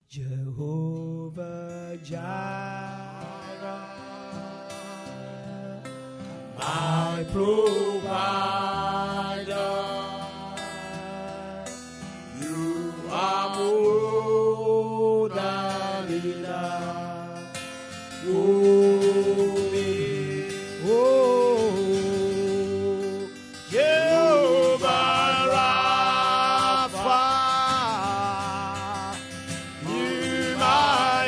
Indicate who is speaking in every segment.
Speaker 1: Jehovah Jireh, my provider. You are more than enough for me. Oh, Jehovah Rapha, you my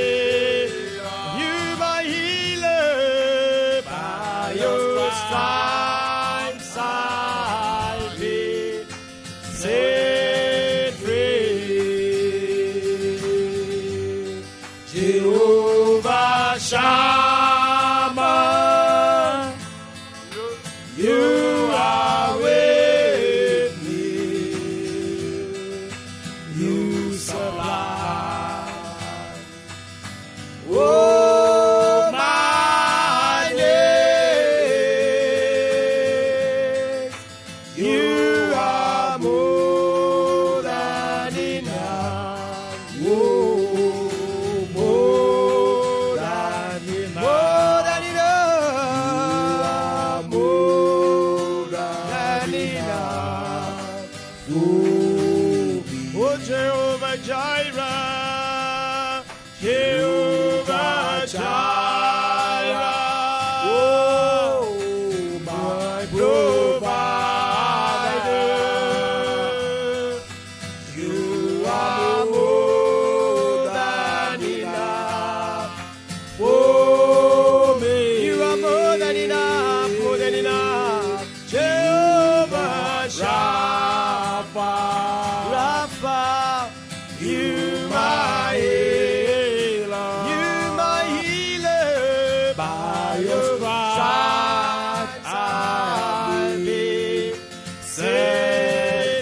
Speaker 1: healer, by your stripes I've been set free. Jehovah Shammah, you are with me. You supply, oh, my needs. You are more than enough. Oh, more than enough. More than enough. You are more than enough for me. Oh, Jehovah Jireh, Jehovah Jireh, oh, my provider. You are more than enough for me. You are more than enough, more than enough. Jehovah Rapha, Rapha, you my healer, by your stripes I've been set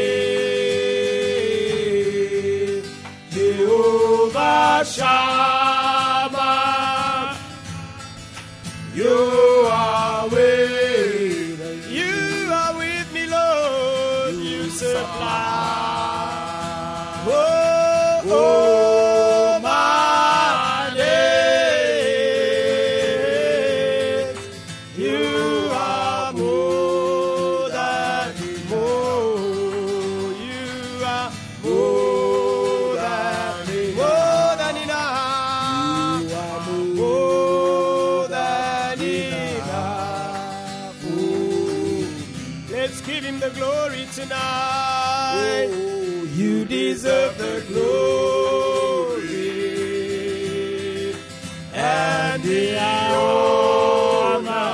Speaker 1: free. Jehovah Shammah, you are with me, Lord. You supply. Oh, my needs. You are more than more. You are more than enough. You are more than enough. Let's give him the glory tonight. Oh, you deserve the glory and the honor.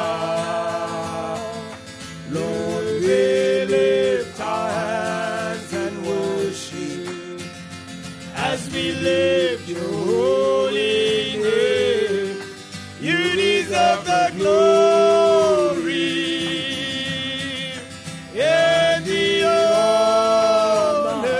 Speaker 1: Lord, we lift our hands and worship as we lift your holy name. You deserve the glory and the honor.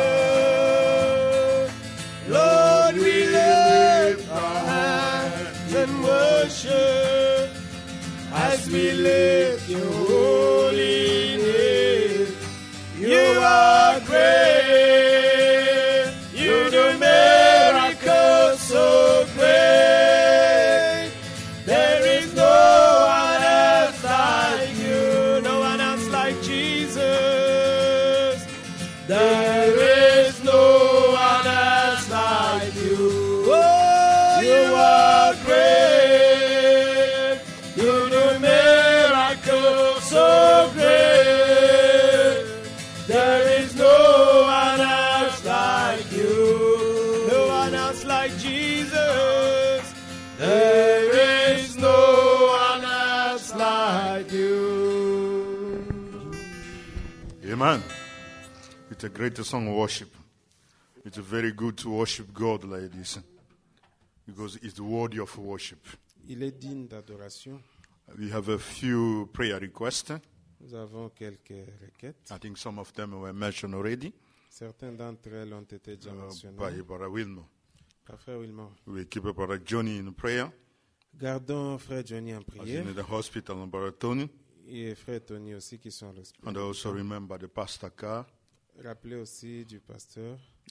Speaker 1: Lord, we lift our hands and worship as we lift your holy name. You are great. You do miracles so great. There is no one else like you. No one else like Jesus. There is no one else like you. Oh, you are great. You do miracles so great. There is no one else like you. No one else like Jesus. There is no one else like you.
Speaker 2: Amen. It's a great song of worship. It's very good to worship God like this, because it's worthy of worship.
Speaker 3: Il est digne d'adoration.
Speaker 2: We have a few prayer requests.
Speaker 3: Nous avons quelques requêtes.
Speaker 2: I think some of them were mentioned already
Speaker 3: Certaines d'entre elles ont été déjà
Speaker 2: by
Speaker 3: mentionnées
Speaker 2: Brother Wilmo.
Speaker 3: par Frère Wilmore.
Speaker 2: We keep Brother Johnny in prayer.
Speaker 3: Gardons Frère Johnny en
Speaker 2: As
Speaker 3: prière
Speaker 2: in the hospital, and Brother Tony.
Speaker 3: et Frère Tony aussi qui sont à l'hospital.
Speaker 2: And also remember the Pastor Carr,
Speaker 3: Rappelez aussi du pasteur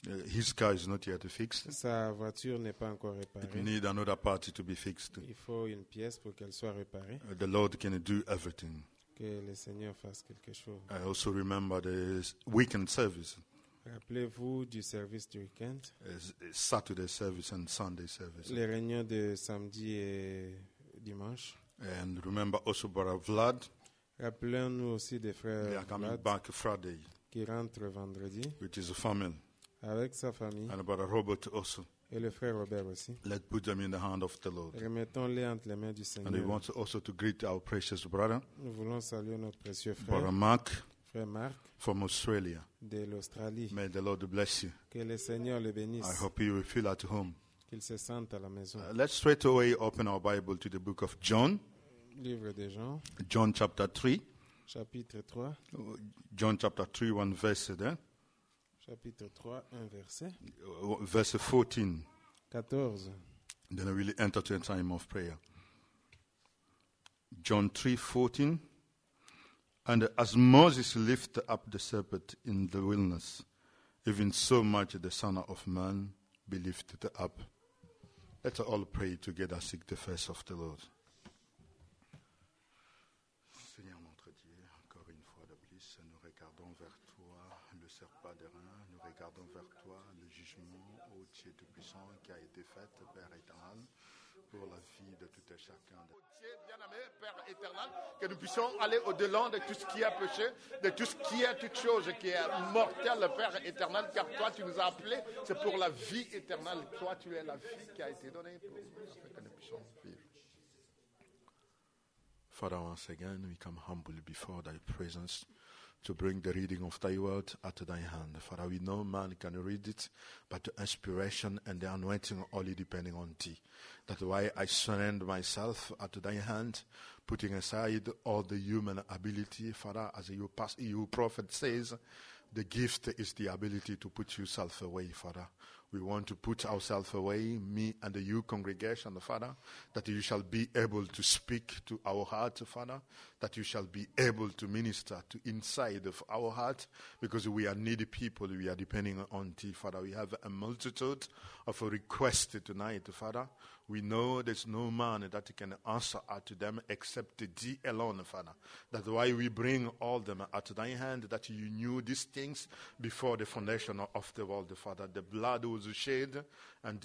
Speaker 2: His car is not yet fixed.
Speaker 3: Sa voiture n'est pas encore
Speaker 2: It
Speaker 3: réparée.
Speaker 2: needs another party to be fixed.
Speaker 3: Il faut une pièce pour qu'elle soit réparée.
Speaker 2: The Lord can do everything.
Speaker 3: Que le Seigneur fasse quelque chose.
Speaker 2: I also remember the weekend service,
Speaker 3: Rappelez-vous du service du week-end.
Speaker 2: Saturday service and Sunday service.
Speaker 3: Les réunions de samedi et dimanche.
Speaker 2: And remember also Brother Vlad.
Speaker 3: Rappelons-nous aussi des
Speaker 2: They are
Speaker 3: frères
Speaker 2: coming
Speaker 3: Vlad
Speaker 2: back Friday
Speaker 3: qui rentrent vendredi
Speaker 2: with his family.
Speaker 3: avec sa famille
Speaker 2: And Brother Robert also.
Speaker 3: et le frère Robert aussi.
Speaker 2: Let's put them in the hand of the Lord.
Speaker 3: Remettons-les entre les mains du
Speaker 2: And we
Speaker 3: Seigneur.
Speaker 2: want also to greet our precious brother,
Speaker 3: Nous voulons saluer notre précieux
Speaker 2: Brother
Speaker 3: frère,
Speaker 2: Mark
Speaker 3: frère Marc
Speaker 2: from Australia.
Speaker 3: de l'Australie.
Speaker 2: May the Lord bless you.
Speaker 3: Que le Seigneur le
Speaker 2: I
Speaker 3: bénisse,
Speaker 2: hope you will feel at home.
Speaker 3: qu'il se sente à la maison.
Speaker 2: Let's straight away open our Bible to the book of John,
Speaker 3: Livre de Jean,
Speaker 2: John chapter 3.
Speaker 3: chapitre 3,
Speaker 2: John chapter 3, one verse there.
Speaker 3: chapitre 3, un verset.
Speaker 2: Verse 14.
Speaker 3: 14.
Speaker 2: Then we will enter to a time of prayer. John 3:14. And as Moses lifted up the serpent in the wilderness, even so much the Son of Man be lifted up. Let's all pray together, seek the face of the Lord. Seigneur notre Dieu, encore une fois de plus, nous regardons vers toi, le serpent d'airain, nous regardons vers toi, le jugement au Dieu Tout-Puissant qui a été fait, Père éternel, pour la vie de tout et chacun.
Speaker 1: Dieu bien-aimé, Père éternel, que nous puissions aller au-delà de tout ce qui est péché, de tout ce qui est toute chose qui est mortelle, Père éternel, car toi tu nous as appelés, c'est pour la vie éternelle. Toi tu es la vie qui a été donnée pour nous, afin que nous puissions vivre.
Speaker 2: Father, once again, we come humbly before thy presence to bring the reading of thy word at thy hand. Father, we know man can read it, but the inspiration and the anointing only depending on thee. That's why I surrender myself at thy hand, putting aside all the human ability. Father, as your prophet says, the gift is the ability to put yourself away, Father. We want to put ourselves away, me and the you congregation, Father, that you shall be able to speak to our heart, Father, that you shall be able to minister to inside of our heart, because we are needy people, we are depending on thee, Father. We have a multitude of requests tonight, Father. We know there's no man that can answer to them except thee alone, Father. That's why we bring all them at thy hand, that you knew these things before the foundation of the world, Father. The blood was shed, and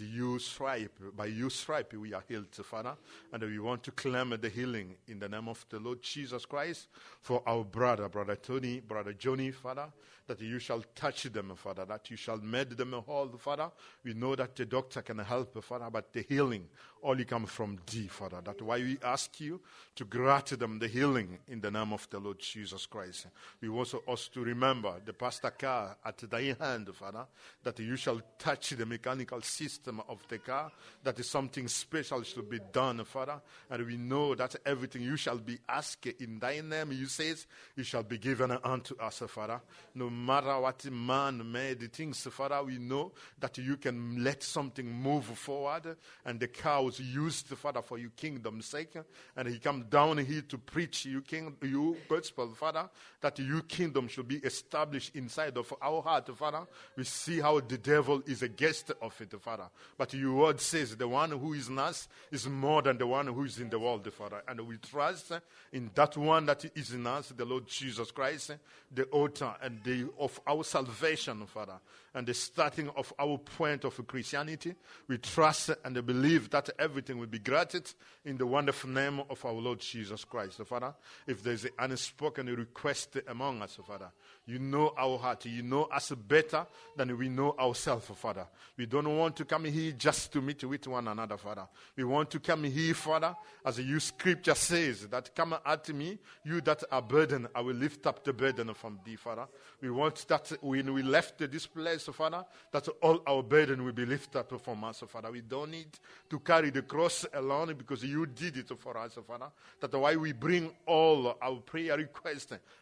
Speaker 2: by your stripe we are healed, Father. And we want to claim the healing in the name of the Lord Jesus Christ for our brother Tony, Brother Johnny, Father, that you shall touch them, Father, that you shall make them whole, Father. We know that the doctor can help, Father, but the healing only comes from thee, Father. That's why we ask you to grant them the healing in the name of the Lord Jesus Christ. We want us to remember the pastor car at thy hand, Father, that you shall touch the mechanical system of the car, that is something special should be done, Father. And we know that everything you shall be asked in thy name, you says, it shall be given unto us, Father. No matter what man made things, Father, we know that you can let something move forward, and the car was used, Father, for your kingdom's sake. And he come down here to preach your gospel, Father, that your kingdom should be established inside of our heart, Father. We see how the devil is a guest of it, Father. But your word says the one who is in us is more than the one who is in the world, Father. And we trust in that one that is in us, the Lord Jesus Christ, the author and of our salvation, Father, and the starting of our point of Christianity. We trust and believe that everything will be granted in the wonderful name of our Lord Jesus Christ, Father. If there's an unspoken request among us, Father, you know our heart. You know us better than we know ourselves, Father. We don't want to come here just to meet with one another, Father. We want to come here, Father, as your scripture says, that come at me, you that are burdened, I will lift up the burden from thee, Father. We want that when we left this place, Father, that all our burden will be lifted up from us, Father. We don't need to carry the cross alone, because you did it for us, Father. That's why we bring all our prayer requests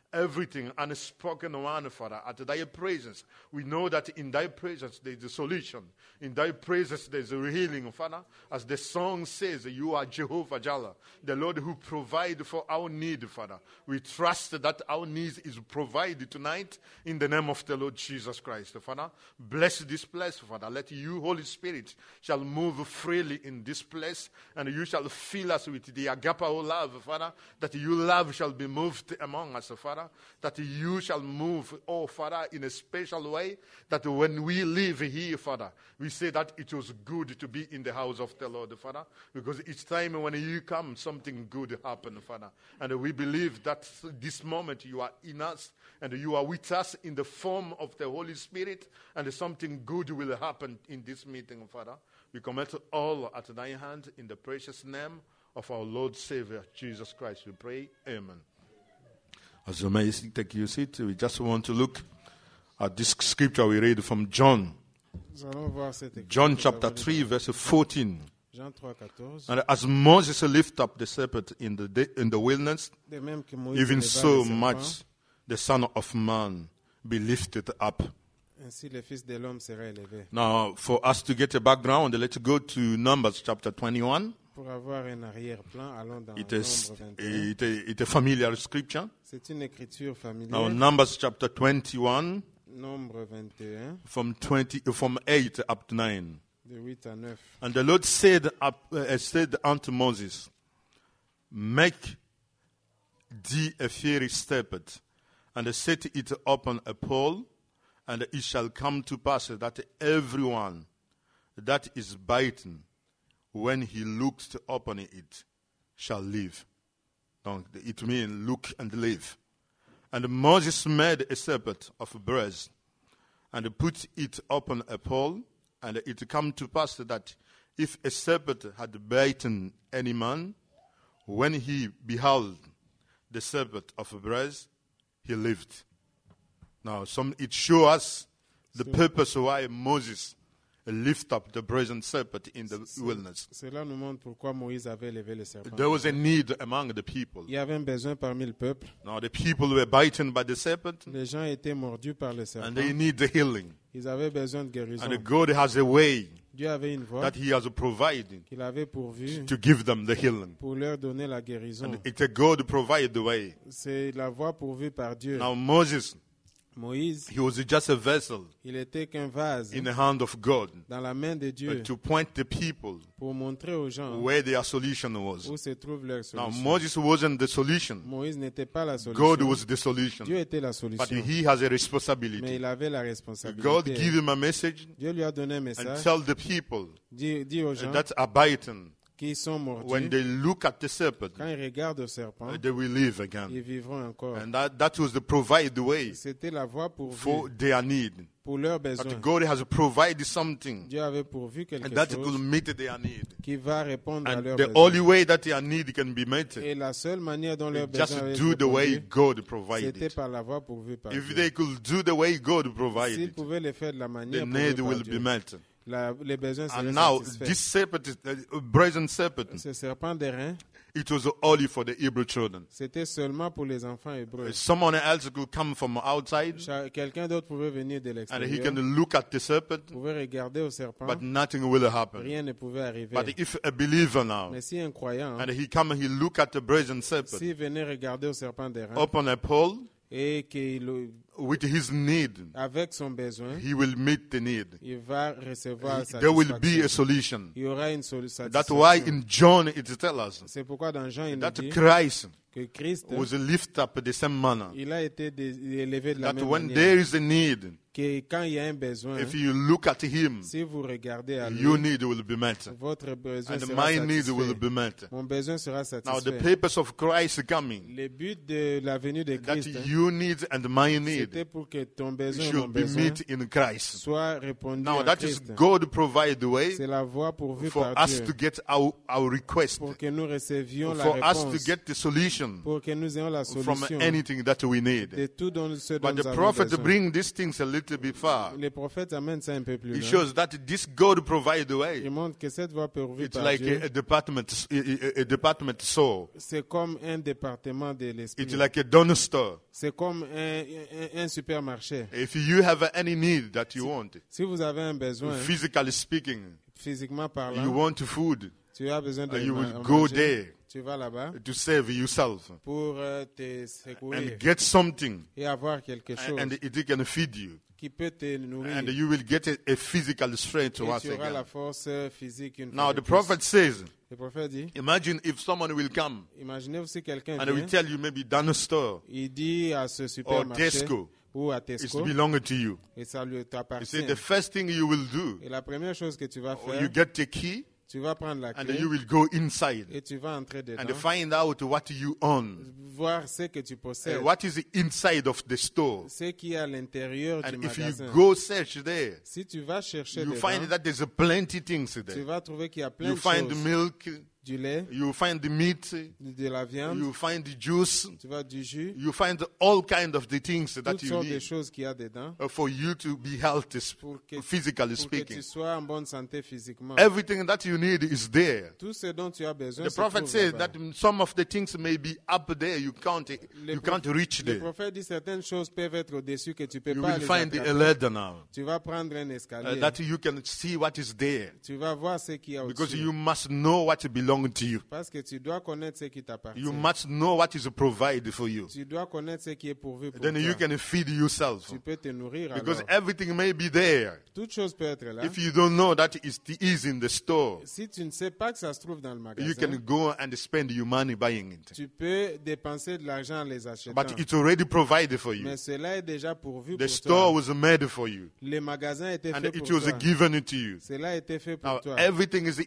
Speaker 2: everything unspoken one, Father, at thy presence. We know that in thy presence there is a solution. In thy presence there is a healing, Father. As the song says, you are Jehovah Jireh, the Lord who provides for our need, Father. We trust that our needs is provided tonight in the name of the Lord Jesus Christ, Father. Bless this place, Father. Let you, Holy Spirit, shall move freely in this place, and you shall fill us with the agapao love, Father, that your love shall be moved among us, Father, that you shall move, oh Father, in a special way, that when we live here, Father, we say that it was good to be in the house of the Lord, Father, because each time when you come, something good happens, Father. And we believe that this moment you are in us, and you are with us in the form of the Holy Spirit, and something good will happen in this meeting, Father. We commit all at thy hand in the precious name of our Lord Savior, Jesus Christ. We pray, amen. As you may take your seat, we just want to look at this scripture we read from John. John chapter 3, verse 14.
Speaker 3: Jean 3:14.
Speaker 2: And as Moses lifted up the serpent in the wilderness,
Speaker 3: De même que Moïse
Speaker 2: even
Speaker 3: éleva
Speaker 2: so
Speaker 3: le serpent,
Speaker 2: much the Son of Man be lifted up.
Speaker 3: ainsi le Fils de l'homme sera élevé.
Speaker 2: Now, for us to get a background, let's go to Numbers chapter 21.
Speaker 3: Pour avoir un arrière-plan, allons dans
Speaker 2: It is
Speaker 3: Nombre 21.
Speaker 2: a familiar scripture.
Speaker 3: C'est une écriture familière.
Speaker 2: Now, Numbers chapter 21,
Speaker 3: Nombre 21,
Speaker 2: from 8 up to 9.
Speaker 3: de 8 à 9.
Speaker 2: And the Lord said unto Moses, make thee a fiery serpent, and set it upon a pole, and it shall come to pass that everyone that is bitten, when he looks upon it, shall live. Now, it means look and live. And Moses made a serpent of brass, and put it upon a pole, and it come to pass that if a serpent had bitten any man, when he beheld the serpent of brass, he lived. Now, it shows us the purpose why Moses lift up the brazen serpent in the wilderness.
Speaker 3: Cela nous montre pourquoi Moïse avait levé le serpent.
Speaker 2: There was a need among the people.
Speaker 3: Il y avait un besoin parmi le peuple.
Speaker 2: Now, the people were bitten by the serpent,
Speaker 3: Les gens étaient mordus par le serpent.
Speaker 2: and they need the healing.
Speaker 3: Ils avaient besoin de guérison.
Speaker 2: And God has a way
Speaker 3: Dieu avait une voie
Speaker 2: that He has provided
Speaker 3: qu'il avait pourvue
Speaker 2: to give them the healing.
Speaker 3: pour leur donner la guérison.
Speaker 2: And it's a God provide the way.
Speaker 3: C'est la voie pourvue par Dieu.
Speaker 2: Now, Moses,
Speaker 3: Moïse,
Speaker 2: he was just a vessel
Speaker 3: il était qu'un vase
Speaker 2: in the hand of God
Speaker 3: dans la main de Dieu
Speaker 2: to point the people
Speaker 3: pour montrer aux gens
Speaker 2: where their solution was.
Speaker 3: où se trouve leur
Speaker 2: Now,
Speaker 3: solution.
Speaker 2: Moses wasn't the solution.
Speaker 3: Moïse n'était pas la solution.
Speaker 2: God was the solution.
Speaker 3: Dieu était la
Speaker 2: But
Speaker 3: solution.
Speaker 2: he has a
Speaker 3: Mais
Speaker 2: responsibility.
Speaker 3: il avait la
Speaker 2: God
Speaker 3: responsabilité.
Speaker 2: give him a message
Speaker 3: Dieu lui a donné un
Speaker 2: and
Speaker 3: message.
Speaker 2: tell the people
Speaker 3: Dit aux gens
Speaker 2: that are bitten,
Speaker 3: qui sont mordus,
Speaker 2: when they look at the serpent,
Speaker 3: quand ils regardent au serpent,
Speaker 2: they will live
Speaker 3: ils
Speaker 2: again.
Speaker 3: vivront encore.
Speaker 2: And that was the provide way
Speaker 3: C'était la voie
Speaker 2: for
Speaker 3: pourvue
Speaker 2: their need.
Speaker 3: pour leurs besoins.
Speaker 2: But God has provided something
Speaker 3: Dieu avait pourvu quelque
Speaker 2: and that
Speaker 3: chose
Speaker 2: could meet their need.
Speaker 3: qui va répondre à
Speaker 2: And
Speaker 3: leurs
Speaker 2: the
Speaker 3: besoins.
Speaker 2: only way that their need can be met
Speaker 3: Et la seule manière dont leurs
Speaker 2: is just
Speaker 3: besoins avaient
Speaker 2: do
Speaker 3: été
Speaker 2: the way
Speaker 3: pourvus,
Speaker 2: God
Speaker 3: c'était
Speaker 2: provided.
Speaker 3: par la voie pourvue par
Speaker 2: If
Speaker 3: Dieu.
Speaker 2: they could do the way God
Speaker 3: S'ils
Speaker 2: provided,
Speaker 3: pouvaient le faire de la manière
Speaker 2: the
Speaker 3: pourvue
Speaker 2: need
Speaker 3: par
Speaker 2: will
Speaker 3: Dieu,
Speaker 2: be met.
Speaker 3: les besoins seraient
Speaker 2: And now
Speaker 3: satisfaits.
Speaker 2: this serpent, brazen serpent,
Speaker 3: Ce serpent d'airain,
Speaker 2: it was only for the Hebrew children.
Speaker 3: c'était seulement pour les enfants hébreux.
Speaker 2: Someone else could come from outside
Speaker 3: Quelqu'un d'autre pouvait venir de
Speaker 2: and he
Speaker 3: l'extérieur,
Speaker 2: can look at the serpent,
Speaker 3: pouvait regarder au serpent,
Speaker 2: but nothing will happen.
Speaker 3: rien ne pouvait arriver.
Speaker 2: But if a believer now,
Speaker 3: Mais si un croyant,
Speaker 2: and he come and he look at the brazen serpent
Speaker 3: s'il venait regarder au serpent d'airain
Speaker 2: upon a pole
Speaker 3: et qu'il,
Speaker 2: with his need,
Speaker 3: avec son besoin,
Speaker 2: he will meet the need.
Speaker 3: il va recevoir sa
Speaker 2: There will be a
Speaker 3: satisfaction.
Speaker 2: solution.
Speaker 3: Il y aura une satisfaction.
Speaker 2: That's why in John it tells us
Speaker 3: C'est pourquoi dans Jean, il nous
Speaker 2: that
Speaker 3: dit
Speaker 2: Christ
Speaker 3: que Christ,
Speaker 2: was lifted up the same manner.
Speaker 3: il a été élevé de la
Speaker 2: That
Speaker 3: même
Speaker 2: when
Speaker 3: manière.
Speaker 2: there is a need,
Speaker 3: Que quand il y a un besoin,
Speaker 2: if you look at him,
Speaker 3: si vous regardez à lui,
Speaker 2: your need will be met.
Speaker 3: votre besoin
Speaker 2: And
Speaker 3: sera
Speaker 2: my need will
Speaker 3: satisfait.
Speaker 2: be met.
Speaker 3: Mon besoin sera
Speaker 2: Now the
Speaker 3: satisfait.
Speaker 2: purpose of Christ coming,
Speaker 3: Le but de la venue de
Speaker 2: that
Speaker 3: Christ,
Speaker 2: your needs and my
Speaker 3: c'est
Speaker 2: need
Speaker 3: C'était pour que ton besoin et mon
Speaker 2: should be
Speaker 3: besoin
Speaker 2: met in Christ.
Speaker 3: soient répondus
Speaker 2: Now
Speaker 3: à
Speaker 2: that is
Speaker 3: Christ.
Speaker 2: God provide the way
Speaker 3: C'est la voie pourvue
Speaker 2: for
Speaker 3: par
Speaker 2: us
Speaker 3: Dieu
Speaker 2: to get our request,
Speaker 3: pour que nous recevions la
Speaker 2: for us to
Speaker 3: réponse,
Speaker 2: get the solution
Speaker 3: pour que nous ayons la
Speaker 2: from
Speaker 3: solution
Speaker 2: anything that we need.
Speaker 3: de tout ce dont
Speaker 2: But
Speaker 3: nous
Speaker 2: the
Speaker 3: avons
Speaker 2: prophet
Speaker 3: besoin.
Speaker 2: bring these things a little bit far.
Speaker 3: Les prophètes amènent ça un peu plus
Speaker 2: It
Speaker 3: loin.
Speaker 2: shows that this God provide the
Speaker 3: Ils
Speaker 2: way.
Speaker 3: montrent que cette voie pourvue
Speaker 2: It's
Speaker 3: par
Speaker 2: like
Speaker 3: Dieu,
Speaker 2: a department store.
Speaker 3: c'est comme un département de l'esprit.
Speaker 2: It's like a donor store.
Speaker 3: C'est comme un supermarché.
Speaker 2: If you have any need that you want,
Speaker 3: Si vous avez un besoin,
Speaker 2: physically speaking,
Speaker 3: physiquement
Speaker 2: you
Speaker 3: parlant,
Speaker 2: want food,
Speaker 3: tu as besoin de
Speaker 2: you will
Speaker 3: manger,
Speaker 2: go there
Speaker 3: tu vas là-bas
Speaker 2: to save yourself
Speaker 3: pour te secourir
Speaker 2: and get something,
Speaker 3: et avoir quelque chose
Speaker 2: and it can feed you,
Speaker 3: qui peut te nourrir.
Speaker 2: and you will get a physical strength
Speaker 3: Et
Speaker 2: once
Speaker 3: tu auras
Speaker 2: again.
Speaker 3: la force physique une
Speaker 2: Now
Speaker 3: fois
Speaker 2: the
Speaker 3: de plus.
Speaker 2: prophet says,
Speaker 3: Le prophète dit,
Speaker 2: imagine if someone will come
Speaker 3: imaginez si quelqu'un
Speaker 2: and
Speaker 3: vient,
Speaker 2: will tell you maybe donor store
Speaker 3: il dit à ce supermarché
Speaker 2: Tesco,
Speaker 3: ou à
Speaker 2: it
Speaker 3: Tesco,
Speaker 2: belongs to you.
Speaker 3: et ça lui
Speaker 2: He
Speaker 3: t'appartient.
Speaker 2: said the first thing you will do,
Speaker 3: Et la première chose que tu vas faire,
Speaker 2: you get the key
Speaker 3: tu vas prendre la
Speaker 2: and
Speaker 3: clé
Speaker 2: you will go inside
Speaker 3: et tu vas entrer dedans,
Speaker 2: and find out what you own.
Speaker 3: voir ce que tu possèdes,
Speaker 2: What is inside of the store.
Speaker 3: ce qui est à l'intérieur du
Speaker 2: And if you
Speaker 3: magasin.
Speaker 2: go search there,
Speaker 3: Si tu vas chercher
Speaker 2: you
Speaker 3: dedans,
Speaker 2: find that there's plenty things
Speaker 3: tu
Speaker 2: there.
Speaker 3: vas trouver qu'il y a plein
Speaker 2: You
Speaker 3: de
Speaker 2: find the
Speaker 3: choses.
Speaker 2: milk,
Speaker 3: Du lait,
Speaker 2: you find the meat,
Speaker 3: de la viande,
Speaker 2: you find the juice,
Speaker 3: tu vas du jus,
Speaker 2: you find all kind of the things that
Speaker 3: toutes
Speaker 2: you
Speaker 3: sortes de
Speaker 2: need
Speaker 3: choses qu'il y a dedans
Speaker 2: for you to be healthy, physically
Speaker 3: pour que
Speaker 2: speaking.
Speaker 3: tu sois en bonne santé physiquement.
Speaker 2: Everything that you need is there.
Speaker 3: Tout ce dont tu as besoin
Speaker 2: The
Speaker 3: se
Speaker 2: prophet
Speaker 3: trouve
Speaker 2: says
Speaker 3: là-bas.
Speaker 2: that some of the things may be up there, you can't reach
Speaker 3: Le
Speaker 2: there.
Speaker 3: prophète dit certaines choses peuvent être au-dessus que tu peux
Speaker 2: You
Speaker 3: pas
Speaker 2: will
Speaker 3: les
Speaker 2: find a
Speaker 3: attraper.
Speaker 2: ladder now
Speaker 3: Tu vas prendre un escalier.
Speaker 2: that you can see what is there,
Speaker 3: Tu vas voir ce qu'il y a
Speaker 2: because
Speaker 3: au-dessus.
Speaker 2: you must know what belongs to you.
Speaker 3: Parce que tu dois connaître ce qui t'appartient.
Speaker 2: You must know what is provided for you.
Speaker 3: Tu dois connaître ce qui est pourvu pour
Speaker 2: Then you
Speaker 3: toi.
Speaker 2: can feed yourself,
Speaker 3: Tu peux te nourrir
Speaker 2: because
Speaker 3: alors.
Speaker 2: everything may be there.
Speaker 3: Toute chose peut être là.
Speaker 2: If you don't know that it is in the store,
Speaker 3: Si tu ne sais pas que ça se trouve dans le
Speaker 2: you can
Speaker 3: magasin,
Speaker 2: go and spend your money buying it.
Speaker 3: tu peux dépenser de l'argent en les achetant.
Speaker 2: But it's already provided for you.
Speaker 3: Mais cela est déjà pourvu
Speaker 2: The
Speaker 3: pour
Speaker 2: store
Speaker 3: toi.
Speaker 2: was made for you,
Speaker 3: Les magasins étaient
Speaker 2: and
Speaker 3: faits
Speaker 2: it
Speaker 3: pour
Speaker 2: was
Speaker 3: toi.
Speaker 2: given to you.
Speaker 3: Cela a été fait pour
Speaker 2: Now
Speaker 3: toi.
Speaker 2: everything is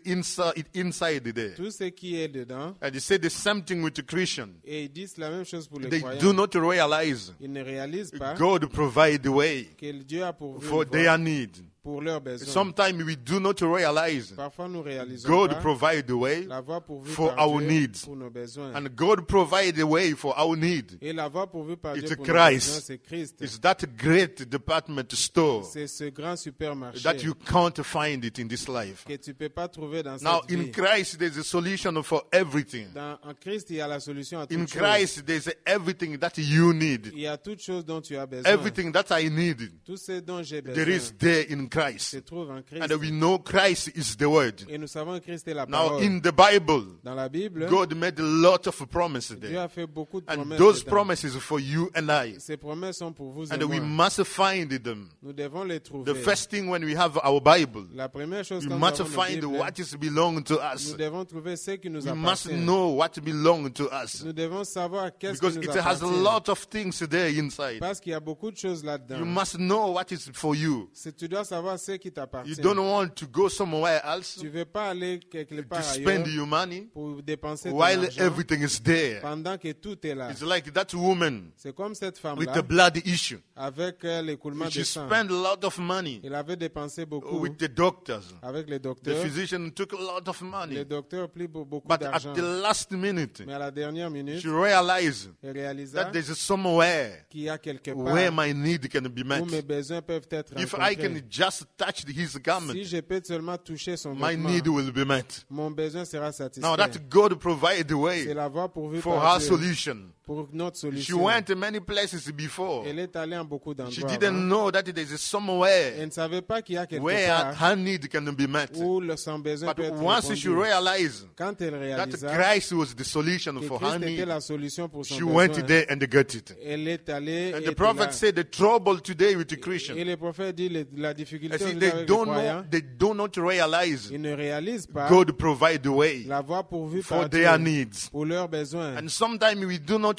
Speaker 2: inside there.
Speaker 3: Tout ce qui est dedans,
Speaker 2: And he said the same thing with the Christian.
Speaker 3: et ils disent la même chose pour les
Speaker 2: They
Speaker 3: croyants.
Speaker 2: do not realize
Speaker 3: Ils ne réalisent pas
Speaker 2: God provide the way
Speaker 3: que Dieu a pourvu
Speaker 2: for
Speaker 3: une
Speaker 2: their
Speaker 3: voie
Speaker 2: need.
Speaker 3: pour leurs besoins.
Speaker 2: Sometimes we do not realize
Speaker 3: Parfois, nous réalisons
Speaker 2: God
Speaker 3: pas
Speaker 2: provide the way,
Speaker 3: la voie pourvue
Speaker 2: for
Speaker 3: par
Speaker 2: our
Speaker 3: Dieu
Speaker 2: needs.
Speaker 3: pour nos besoins.
Speaker 2: and God provide the way for our need.
Speaker 3: Et la voie pourvue par
Speaker 2: It's
Speaker 3: Dieu pour nos
Speaker 2: Christ.
Speaker 3: besoins, c'est Christ.
Speaker 2: It's that great department store
Speaker 3: C'est ce grand supermarché
Speaker 2: that you can't find it in this life.
Speaker 3: que tu ne peux pas trouver dans
Speaker 2: Now,
Speaker 3: cette
Speaker 2: in
Speaker 3: vie.
Speaker 2: Christ, there's a solution for everything.
Speaker 3: En Christ, il y a la solution à
Speaker 2: In
Speaker 3: toutes choses.
Speaker 2: Christ, there's everything that you need.
Speaker 3: Il y a toutes choses dont tu as besoin.
Speaker 2: Everything that I need,
Speaker 3: Tout ce dont j'ai besoin
Speaker 2: there is there in
Speaker 3: se
Speaker 2: Christ.
Speaker 3: trouve en Christ.
Speaker 2: And we know Christ is the Word.
Speaker 3: Et nous savons que Christ est la
Speaker 2: Now,
Speaker 3: parole.
Speaker 2: in the Bible,
Speaker 3: Dans la Bible,
Speaker 2: God made a lot of promises
Speaker 3: Dieu
Speaker 2: there.
Speaker 3: a fait beaucoup de
Speaker 2: And
Speaker 3: promesses.
Speaker 2: those
Speaker 3: dedans.
Speaker 2: promises for you and I.
Speaker 3: Ces promesses sont pour vous et
Speaker 2: And we
Speaker 3: moi.
Speaker 2: must find them.
Speaker 3: Nous devons les trouver.
Speaker 2: The first thing when we have our Bible,
Speaker 3: La première chose
Speaker 2: we
Speaker 3: quand nous
Speaker 2: must
Speaker 3: avons nos
Speaker 2: find
Speaker 3: Bibles,
Speaker 2: what is belong to us.
Speaker 3: nous devons trouver ce qui nous
Speaker 2: We must
Speaker 3: appartient.
Speaker 2: know what belong to us.
Speaker 3: Nous devons savoir qu'est-ce qui
Speaker 2: Because
Speaker 3: nous
Speaker 2: it has a
Speaker 3: appartient.
Speaker 2: lot of things there inside.
Speaker 3: Parce qu'il y a beaucoup de choses
Speaker 2: You
Speaker 3: là-dedans.
Speaker 2: must know what is for you.
Speaker 3: Tu dois savoir ce qui
Speaker 2: You
Speaker 3: t'appartient.
Speaker 2: don't want to go somewhere else
Speaker 3: Tu ne veux pas aller quelque
Speaker 2: to
Speaker 3: part
Speaker 2: spend
Speaker 3: ailleurs
Speaker 2: your money
Speaker 3: pour dépenser ton
Speaker 2: while
Speaker 3: argent
Speaker 2: everything is there.
Speaker 3: pendant que tout est là.
Speaker 2: It's like that woman
Speaker 3: C'est comme cette
Speaker 2: with
Speaker 3: femme-là
Speaker 2: the blood issue.
Speaker 3: avec l'écoulement
Speaker 2: She
Speaker 3: de sang.
Speaker 2: spent a lot of money
Speaker 3: Il avait dépensé beaucoup
Speaker 2: with the doctors.
Speaker 3: avec les
Speaker 2: The
Speaker 3: docteurs.
Speaker 2: physician took a lot of
Speaker 3: Les
Speaker 2: money.
Speaker 3: docteurs plient beaucoup
Speaker 2: But
Speaker 3: d'argent.
Speaker 2: at the last minute,
Speaker 3: Mais à la dernière minute,
Speaker 2: she realized
Speaker 3: il réalisa
Speaker 2: that there's somewhere
Speaker 3: qu'il y a quelque
Speaker 2: where
Speaker 3: part
Speaker 2: my need can be met.
Speaker 3: où mes besoins peuvent être
Speaker 2: If I can
Speaker 3: rencontrés.
Speaker 2: just touch his
Speaker 3: Si
Speaker 2: garment,
Speaker 3: je peux seulement toucher son
Speaker 2: my
Speaker 3: vêtement,
Speaker 2: need will be met.
Speaker 3: mon besoin sera satisfait.
Speaker 2: Now that God provide the
Speaker 3: C'est
Speaker 2: way
Speaker 3: la voie pourvue
Speaker 2: for
Speaker 3: par
Speaker 2: her
Speaker 3: Dieu
Speaker 2: solution.
Speaker 3: pour notre
Speaker 2: She
Speaker 3: solution.
Speaker 2: went to many places before.
Speaker 3: Elle est allée en beaucoup
Speaker 2: She
Speaker 3: d'endroits
Speaker 2: didn't
Speaker 3: avant.
Speaker 2: know that there is
Speaker 3: Elle
Speaker 2: somewhere
Speaker 3: ne savait pas qu'il y a quelque
Speaker 2: where
Speaker 3: part
Speaker 2: her need can be met.
Speaker 3: où son besoin peut
Speaker 2: But
Speaker 3: être
Speaker 2: once she
Speaker 3: répondu.
Speaker 2: realized
Speaker 3: Quand elle
Speaker 2: that
Speaker 3: réalisa
Speaker 2: Christ was the solution
Speaker 3: que
Speaker 2: for her
Speaker 3: Christ était
Speaker 2: need,
Speaker 3: la solution pour son
Speaker 2: she went
Speaker 3: besoin,
Speaker 2: there and got it.
Speaker 3: elle est allée
Speaker 2: And
Speaker 3: et
Speaker 2: the
Speaker 3: était
Speaker 2: prophet
Speaker 3: là.
Speaker 2: said the trouble today with the
Speaker 3: Et
Speaker 2: Christian,
Speaker 3: le prophète dit la
Speaker 2: I
Speaker 3: difficulté
Speaker 2: see,
Speaker 3: aujourd'hui
Speaker 2: they
Speaker 3: avec les
Speaker 2: don't know,
Speaker 3: croyants,
Speaker 2: they do not realize
Speaker 3: ils ne réalisent pas
Speaker 2: God provide the way
Speaker 3: la voie pourvue
Speaker 2: for
Speaker 3: par Dieu
Speaker 2: their needs.
Speaker 3: pour leurs besoins.
Speaker 2: And sometimes we do not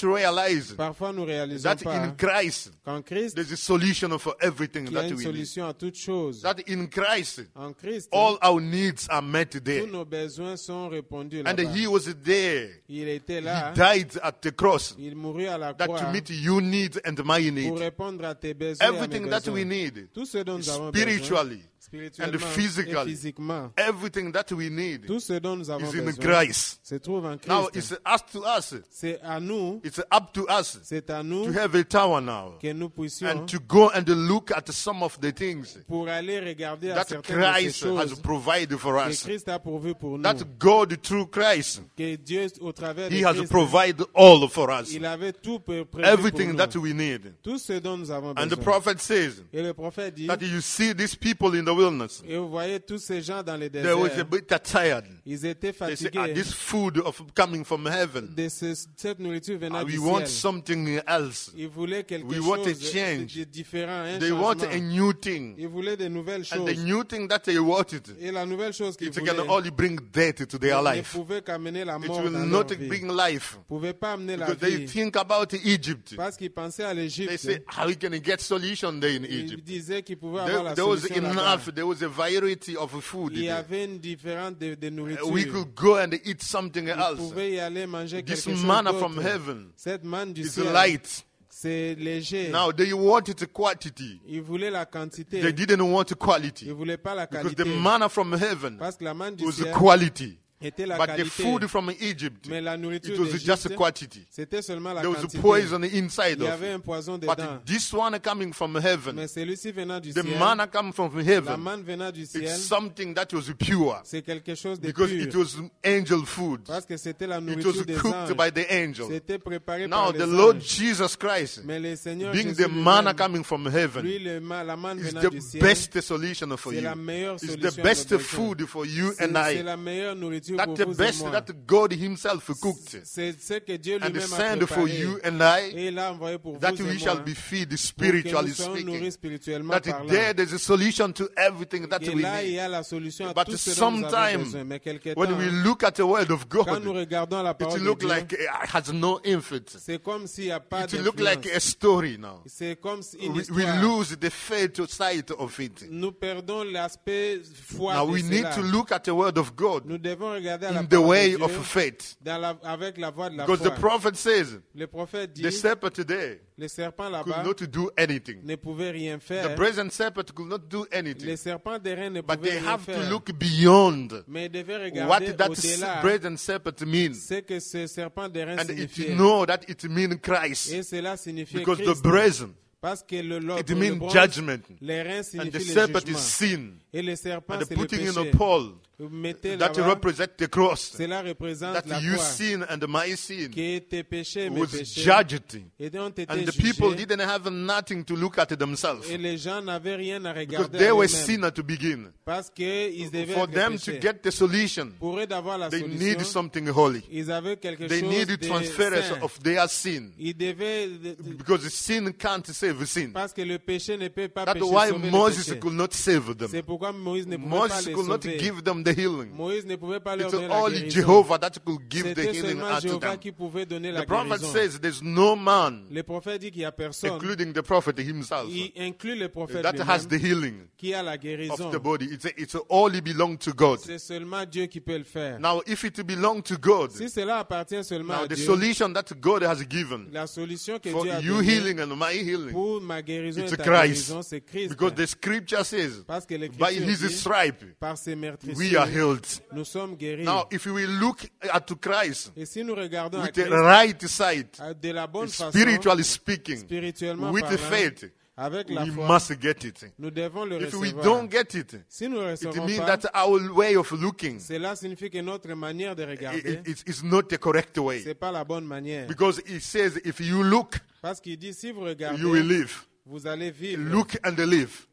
Speaker 2: realize
Speaker 3: Parfois, nous ne réalisons
Speaker 2: that
Speaker 3: pas
Speaker 2: in Christ,
Speaker 3: qu'en Christ,
Speaker 2: there's a solution for everything
Speaker 3: il y a
Speaker 2: that
Speaker 3: une
Speaker 2: we need.
Speaker 3: solution à toutes choses.
Speaker 2: That in Christ,
Speaker 3: En Christ,
Speaker 2: all our needs are met there.
Speaker 3: tous nos besoins sont répondus
Speaker 2: And
Speaker 3: là-bas.
Speaker 2: he was there.
Speaker 3: Il était
Speaker 2: He
Speaker 3: là,
Speaker 2: died at the cross
Speaker 3: il mourut à la
Speaker 2: that
Speaker 3: croix
Speaker 2: to meet your need and my
Speaker 3: pour
Speaker 2: need.
Speaker 3: répondre à tes besoins et à mes
Speaker 2: Everything that we
Speaker 3: besoins.
Speaker 2: need,
Speaker 3: Tout ce dont nous avons besoin,
Speaker 2: spiritually
Speaker 3: spirituellement
Speaker 2: and physically,
Speaker 3: et physiquement,
Speaker 2: everything that we need
Speaker 3: tout ce dont nous avons
Speaker 2: is in
Speaker 3: besoin
Speaker 2: Christ.
Speaker 3: se trouve en
Speaker 2: Now
Speaker 3: Christ.
Speaker 2: it's up to us.
Speaker 3: C'est à nous,
Speaker 2: It's up to us
Speaker 3: c'est à
Speaker 2: to
Speaker 3: nous
Speaker 2: have a tower now
Speaker 3: que nous puissions,
Speaker 2: and to go and look at some of the things
Speaker 3: pour aller regarder à
Speaker 2: that
Speaker 3: certaines de ces
Speaker 2: Christ has
Speaker 3: choses
Speaker 2: provided for
Speaker 3: que
Speaker 2: us.
Speaker 3: Christ a pourvu pour nous,
Speaker 2: That God through Christ,
Speaker 3: que Dieu au travers de
Speaker 2: He has
Speaker 3: Christ,
Speaker 2: provided all for us.
Speaker 3: il avait tout prévu pour
Speaker 2: Everything
Speaker 3: nous.
Speaker 2: that we need.
Speaker 3: Tout ce dont nous avons
Speaker 2: And the
Speaker 3: besoin.
Speaker 2: prophet says
Speaker 3: Et le prophète dit,
Speaker 2: that you see these people in the wilderness.
Speaker 3: et vous voyez tous ces gens dans les
Speaker 2: They were a
Speaker 3: déserts,
Speaker 2: bit tired.
Speaker 3: ils étaient
Speaker 2: They say,
Speaker 3: fatigués
Speaker 2: this food of coming from heaven.
Speaker 3: de cette nourriture venant
Speaker 2: We
Speaker 3: du
Speaker 2: want
Speaker 3: ciel.
Speaker 2: something else.
Speaker 3: Ils voulaient quelque
Speaker 2: We want a
Speaker 3: chose
Speaker 2: change.
Speaker 3: de différent, un
Speaker 2: They want
Speaker 3: changement.
Speaker 2: a new thing.
Speaker 3: Ils voulaient de nouvelles
Speaker 2: And the
Speaker 3: choses.
Speaker 2: new thing that they wanted,
Speaker 3: Et la nouvelle chose qu'ils
Speaker 2: it
Speaker 3: voulaient
Speaker 2: can only bring death to their
Speaker 3: ne
Speaker 2: life.
Speaker 3: pouvait qu'amener la
Speaker 2: It
Speaker 3: mort
Speaker 2: will
Speaker 3: dans
Speaker 2: not
Speaker 3: leur vie.
Speaker 2: bring life.
Speaker 3: Ne pouvait pas amener la
Speaker 2: Because they
Speaker 3: vie.
Speaker 2: think about Egypt.
Speaker 3: Parce qu'ils pensaient à
Speaker 2: They
Speaker 3: l'Égypte.
Speaker 2: say, how we can get solution there in
Speaker 3: Ils
Speaker 2: Egypt?
Speaker 3: disaient qu'ils pouvaient avoir la
Speaker 2: There was
Speaker 3: solution là-bas.
Speaker 2: enough, there was a variety of food
Speaker 3: Il y
Speaker 2: there.
Speaker 3: avait une différence de nourriture.
Speaker 2: We could go and eat something
Speaker 3: Ils
Speaker 2: else.
Speaker 3: pouvaient y aller manger quelque
Speaker 2: This
Speaker 3: chose
Speaker 2: manna from
Speaker 3: d'autre.
Speaker 2: heaven
Speaker 3: Cette manne du
Speaker 2: is
Speaker 3: ciel,
Speaker 2: light.
Speaker 3: c'est léger.
Speaker 2: Now they wanted quantity.
Speaker 3: Ils voulaient la quantité.
Speaker 2: They didn't want quality.
Speaker 3: Ils ne voulaient pas la
Speaker 2: Because
Speaker 3: qualité.
Speaker 2: the manna from heaven
Speaker 3: Parce que la manne du
Speaker 2: was
Speaker 3: ciel
Speaker 2: quality.
Speaker 3: était la
Speaker 2: But the
Speaker 3: qualité.
Speaker 2: food from Egypt,
Speaker 3: Mais la nourriture
Speaker 2: it was just
Speaker 3: d'Égypte,
Speaker 2: quantity.
Speaker 3: c'était seulement la
Speaker 2: There was
Speaker 3: quantité.
Speaker 2: poison inside
Speaker 3: Il y
Speaker 2: of
Speaker 3: avait
Speaker 2: it.
Speaker 3: un poison
Speaker 2: But
Speaker 3: dedans.
Speaker 2: this one coming from heaven,
Speaker 3: Mais celui-ci venant du
Speaker 2: the
Speaker 3: ciel,
Speaker 2: manna coming from
Speaker 3: la
Speaker 2: heaven,
Speaker 3: manne venant du ciel,
Speaker 2: it's something that was pure.
Speaker 3: c'est quelque chose de
Speaker 2: Because it
Speaker 3: pur.
Speaker 2: was angel food.
Speaker 3: Parce que c'était la
Speaker 2: It
Speaker 3: nourriture
Speaker 2: was
Speaker 3: des
Speaker 2: cooked
Speaker 3: anges.
Speaker 2: by the angel.
Speaker 3: C'était préparé
Speaker 2: Now
Speaker 3: par
Speaker 2: the
Speaker 3: les
Speaker 2: Lord
Speaker 3: anges.
Speaker 2: Jesus Christ,
Speaker 3: Mais le Seigneur
Speaker 2: being
Speaker 3: Jésus
Speaker 2: the manna
Speaker 3: lui-même,
Speaker 2: coming from
Speaker 3: lui,
Speaker 2: heaven,
Speaker 3: la manne
Speaker 2: is
Speaker 3: venant
Speaker 2: the
Speaker 3: du ciel,
Speaker 2: best solution for
Speaker 3: c'est la
Speaker 2: you.
Speaker 3: meilleure
Speaker 2: It's
Speaker 3: solution
Speaker 2: the
Speaker 3: à
Speaker 2: best
Speaker 3: nos besoins.
Speaker 2: food for you
Speaker 3: C'est
Speaker 2: and I.
Speaker 3: la meilleure nourriture
Speaker 2: That's
Speaker 3: pour
Speaker 2: the
Speaker 3: vous et
Speaker 2: best
Speaker 3: moi.
Speaker 2: that God Himself cooked
Speaker 3: C'est ce que Dieu
Speaker 2: and
Speaker 3: lui-même a
Speaker 2: sent for
Speaker 3: préparé.
Speaker 2: you and I,
Speaker 3: Et il a envoyé pour
Speaker 2: that
Speaker 3: vous
Speaker 2: we
Speaker 3: et
Speaker 2: shall
Speaker 3: moi,
Speaker 2: be fed
Speaker 3: pour que
Speaker 2: spiritually
Speaker 3: nous soyons nourris
Speaker 2: speaking.
Speaker 3: spirituellement
Speaker 2: That
Speaker 3: parlant.
Speaker 2: there is a solution to everything that
Speaker 3: Et
Speaker 2: we
Speaker 3: là, il y
Speaker 2: need.
Speaker 3: a la solution à
Speaker 2: But
Speaker 3: tout ce dont nous avons
Speaker 2: sometime,
Speaker 3: besoin. Mais quelque
Speaker 2: when
Speaker 3: temps,
Speaker 2: we look at the word of
Speaker 3: quand nous
Speaker 2: God,
Speaker 3: regardons la
Speaker 2: it
Speaker 3: parole de
Speaker 2: look
Speaker 3: Dieu,
Speaker 2: like it has no infant.
Speaker 3: c'est comme s'il n'y a pas
Speaker 2: It look like
Speaker 3: d'influence.
Speaker 2: a story now.
Speaker 3: C'est comme une
Speaker 2: We
Speaker 3: histoire.
Speaker 2: lose the faith side of it.
Speaker 3: Nous perdons l'aspect foi
Speaker 2: Now
Speaker 3: de
Speaker 2: we need
Speaker 3: cela.
Speaker 2: to look at the word of God
Speaker 3: Nous devons regarder à la
Speaker 2: in the
Speaker 3: parole
Speaker 2: way
Speaker 3: de Dieu
Speaker 2: of faith.
Speaker 3: avec la voix de la
Speaker 2: Because the
Speaker 3: foi.
Speaker 2: prophet says
Speaker 3: Le prophète dit,
Speaker 2: the serpent today
Speaker 3: le serpent
Speaker 2: could
Speaker 3: là-bas
Speaker 2: not do anything.
Speaker 3: ne pouvait rien
Speaker 2: The
Speaker 3: faire.
Speaker 2: present serpent could not do
Speaker 3: Les
Speaker 2: anything.
Speaker 3: serpents d'airain ne
Speaker 2: But
Speaker 3: pouvaient
Speaker 2: they
Speaker 3: rien
Speaker 2: have to
Speaker 3: faire.
Speaker 2: look beyond
Speaker 3: Mais ils devaient
Speaker 2: what
Speaker 3: regarder
Speaker 2: that
Speaker 3: au-delà
Speaker 2: present serpent means.
Speaker 3: ce que ce serpent d'airain
Speaker 2: And it
Speaker 3: signifiait.
Speaker 2: know that it means Christ.
Speaker 3: Et cela signifiait
Speaker 2: Because the
Speaker 3: Christ.
Speaker 2: brazen,
Speaker 3: Parce que
Speaker 2: it
Speaker 3: le
Speaker 2: means
Speaker 3: bronze,
Speaker 2: judgment.
Speaker 3: l'airain
Speaker 2: And
Speaker 3: signifie
Speaker 2: the
Speaker 3: le
Speaker 2: serpent
Speaker 3: jugement.
Speaker 2: is sin.
Speaker 3: Et le serpent,
Speaker 2: And
Speaker 3: c'est le
Speaker 2: putting in a
Speaker 3: péché.
Speaker 2: pole
Speaker 3: Vous mettez
Speaker 2: that
Speaker 3: là-bas,
Speaker 2: represents the cross.
Speaker 3: cela représente
Speaker 2: That
Speaker 3: la
Speaker 2: your
Speaker 3: croix.
Speaker 2: sin and my sin
Speaker 3: Qui tes péchés, mes
Speaker 2: was
Speaker 3: péchés,
Speaker 2: judged.
Speaker 3: et ont été
Speaker 2: And the people
Speaker 3: jugés.
Speaker 2: didn't have nothing to look at themselves.
Speaker 3: Et les gens n'avaient rien à
Speaker 2: Because
Speaker 3: regarder
Speaker 2: they
Speaker 3: à
Speaker 2: were
Speaker 3: eux-mêmes.
Speaker 2: sinners to begin.
Speaker 3: Parce qu'ils devaient
Speaker 2: For
Speaker 3: être
Speaker 2: them to
Speaker 3: péchés.
Speaker 2: get the solution,
Speaker 3: Pour eux d'avoir la
Speaker 2: they
Speaker 3: solution,
Speaker 2: need something holy.
Speaker 3: ils avaient quelque
Speaker 2: They
Speaker 3: chose
Speaker 2: need
Speaker 3: de
Speaker 2: the transference
Speaker 3: saint.
Speaker 2: of their sin.
Speaker 3: Ils devaient,
Speaker 2: Because sin can't save sin.
Speaker 3: parce que le péché ne peut pas
Speaker 2: That's
Speaker 3: pécher,
Speaker 2: why
Speaker 3: sauver le
Speaker 2: Moses
Speaker 3: péché.
Speaker 2: could not save them.
Speaker 3: C'est pourquoi Moïse ne pouvait pas
Speaker 2: Moses
Speaker 3: les
Speaker 2: could not
Speaker 3: sauver.
Speaker 2: give them the healing.
Speaker 3: Moïse ne pouvait pas leur
Speaker 2: It's
Speaker 3: donner la
Speaker 2: only
Speaker 3: guérison.
Speaker 2: Jehovah that could give the
Speaker 3: C'était
Speaker 2: healing
Speaker 3: seulement
Speaker 2: unto
Speaker 3: Jéhovah
Speaker 2: them.
Speaker 3: qui pouvait donner
Speaker 2: The
Speaker 3: la
Speaker 2: prophet
Speaker 3: guérison.
Speaker 2: says there's no man,
Speaker 3: Le prophète dit qu'il n'y a personne,
Speaker 2: including the prophet himself,
Speaker 3: il inclut le prophète
Speaker 2: that has the
Speaker 3: lui-même,
Speaker 2: healing
Speaker 3: qui a la
Speaker 2: of
Speaker 3: guérison.
Speaker 2: the body. It's only belong to God.
Speaker 3: C'est seulement Dieu qui peut le faire.
Speaker 2: Now, if it belong to God,
Speaker 3: Si cela appartient seulement
Speaker 2: now
Speaker 3: à
Speaker 2: the
Speaker 3: Dieu,
Speaker 2: solution that God has given
Speaker 3: la solution que
Speaker 2: for
Speaker 3: Dieu a
Speaker 2: you
Speaker 3: donnée
Speaker 2: healing and my healing,
Speaker 3: pour ma guérison
Speaker 2: it's
Speaker 3: et ta
Speaker 2: Christ.
Speaker 3: guérison, c'est Christ.
Speaker 2: Because the scripture says,
Speaker 3: Parce que
Speaker 2: by
Speaker 3: l'Écriture
Speaker 2: his
Speaker 3: dit,
Speaker 2: stripe,
Speaker 3: par ses
Speaker 2: we are
Speaker 3: meurtrissures,
Speaker 2: healed.
Speaker 3: nous sommes guéris.
Speaker 2: Now, if we look at Christ
Speaker 3: Et si nous regardons à
Speaker 2: with the
Speaker 3: Christ
Speaker 2: right side,
Speaker 3: de la bonne façon,
Speaker 2: spiritually speaking,
Speaker 3: spirituellement
Speaker 2: with
Speaker 3: parlant,
Speaker 2: faith,
Speaker 3: avec la
Speaker 2: we
Speaker 3: foi,
Speaker 2: must get it.
Speaker 3: nous devons le
Speaker 2: If we
Speaker 3: recevoir.
Speaker 2: don't get it,
Speaker 3: Si nous ne le
Speaker 2: it
Speaker 3: recevons
Speaker 2: means
Speaker 3: pas,
Speaker 2: that our way of looking
Speaker 3: cela signifie que notre manière de regarder,
Speaker 2: is not the correct
Speaker 3: ce
Speaker 2: way.
Speaker 3: n'est pas la bonne manière.
Speaker 2: Because it says, if you look,
Speaker 3: Parce qu'il dit, si vous
Speaker 2: you will
Speaker 3: regardez,
Speaker 2: live.
Speaker 3: vous allez vivre.
Speaker 2: Look and live.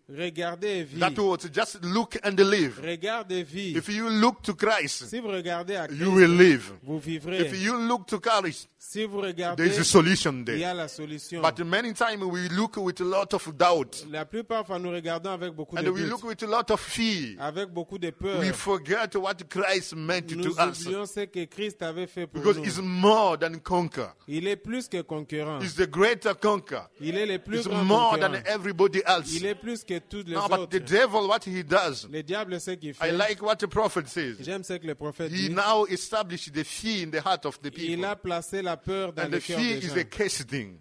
Speaker 3: Regardez et
Speaker 2: That
Speaker 3: vivez.
Speaker 2: was just look and live.
Speaker 3: Regarde et vivre.
Speaker 2: If you look to Christ,
Speaker 3: Si vous regardez à
Speaker 2: you will
Speaker 3: Christ,
Speaker 2: live.
Speaker 3: vous
Speaker 2: If
Speaker 3: vivrez.
Speaker 2: you look to Christ,
Speaker 3: Si vous regardez,
Speaker 2: there is a solution
Speaker 3: il y
Speaker 2: there.
Speaker 3: a la solution.
Speaker 2: But many times we look with a lot of doubt,
Speaker 3: La plupart, nous regardons avec beaucoup de
Speaker 2: and we
Speaker 3: doutes,
Speaker 2: look with a lot of fear.
Speaker 3: avec beaucoup de peur.
Speaker 2: We forget what Christ meant
Speaker 3: Nous
Speaker 2: to us,
Speaker 3: oublions ce que Christ avait fait pour
Speaker 2: because
Speaker 3: nous.
Speaker 2: He's more than conquer.
Speaker 3: Il est plus que concurrent.
Speaker 2: He's the greater conquer.
Speaker 3: Il est le plus
Speaker 2: He's
Speaker 3: grand
Speaker 2: more
Speaker 3: concurrent.
Speaker 2: than everybody else.
Speaker 3: Il est plus que tous les
Speaker 2: No, but
Speaker 3: autres.
Speaker 2: the devil, what he does,
Speaker 3: Le diable sait qu'il
Speaker 2: I
Speaker 3: fait.
Speaker 2: like what the prophet says.
Speaker 3: J'aime ce que le prophète
Speaker 2: He
Speaker 3: dit.
Speaker 2: now established the fear in the heart of the
Speaker 3: Il
Speaker 2: people.
Speaker 3: a placé la peur dans
Speaker 2: And
Speaker 3: le
Speaker 2: the
Speaker 3: cœur
Speaker 2: fear
Speaker 3: des
Speaker 2: is
Speaker 3: gens.
Speaker 2: a cursed thing.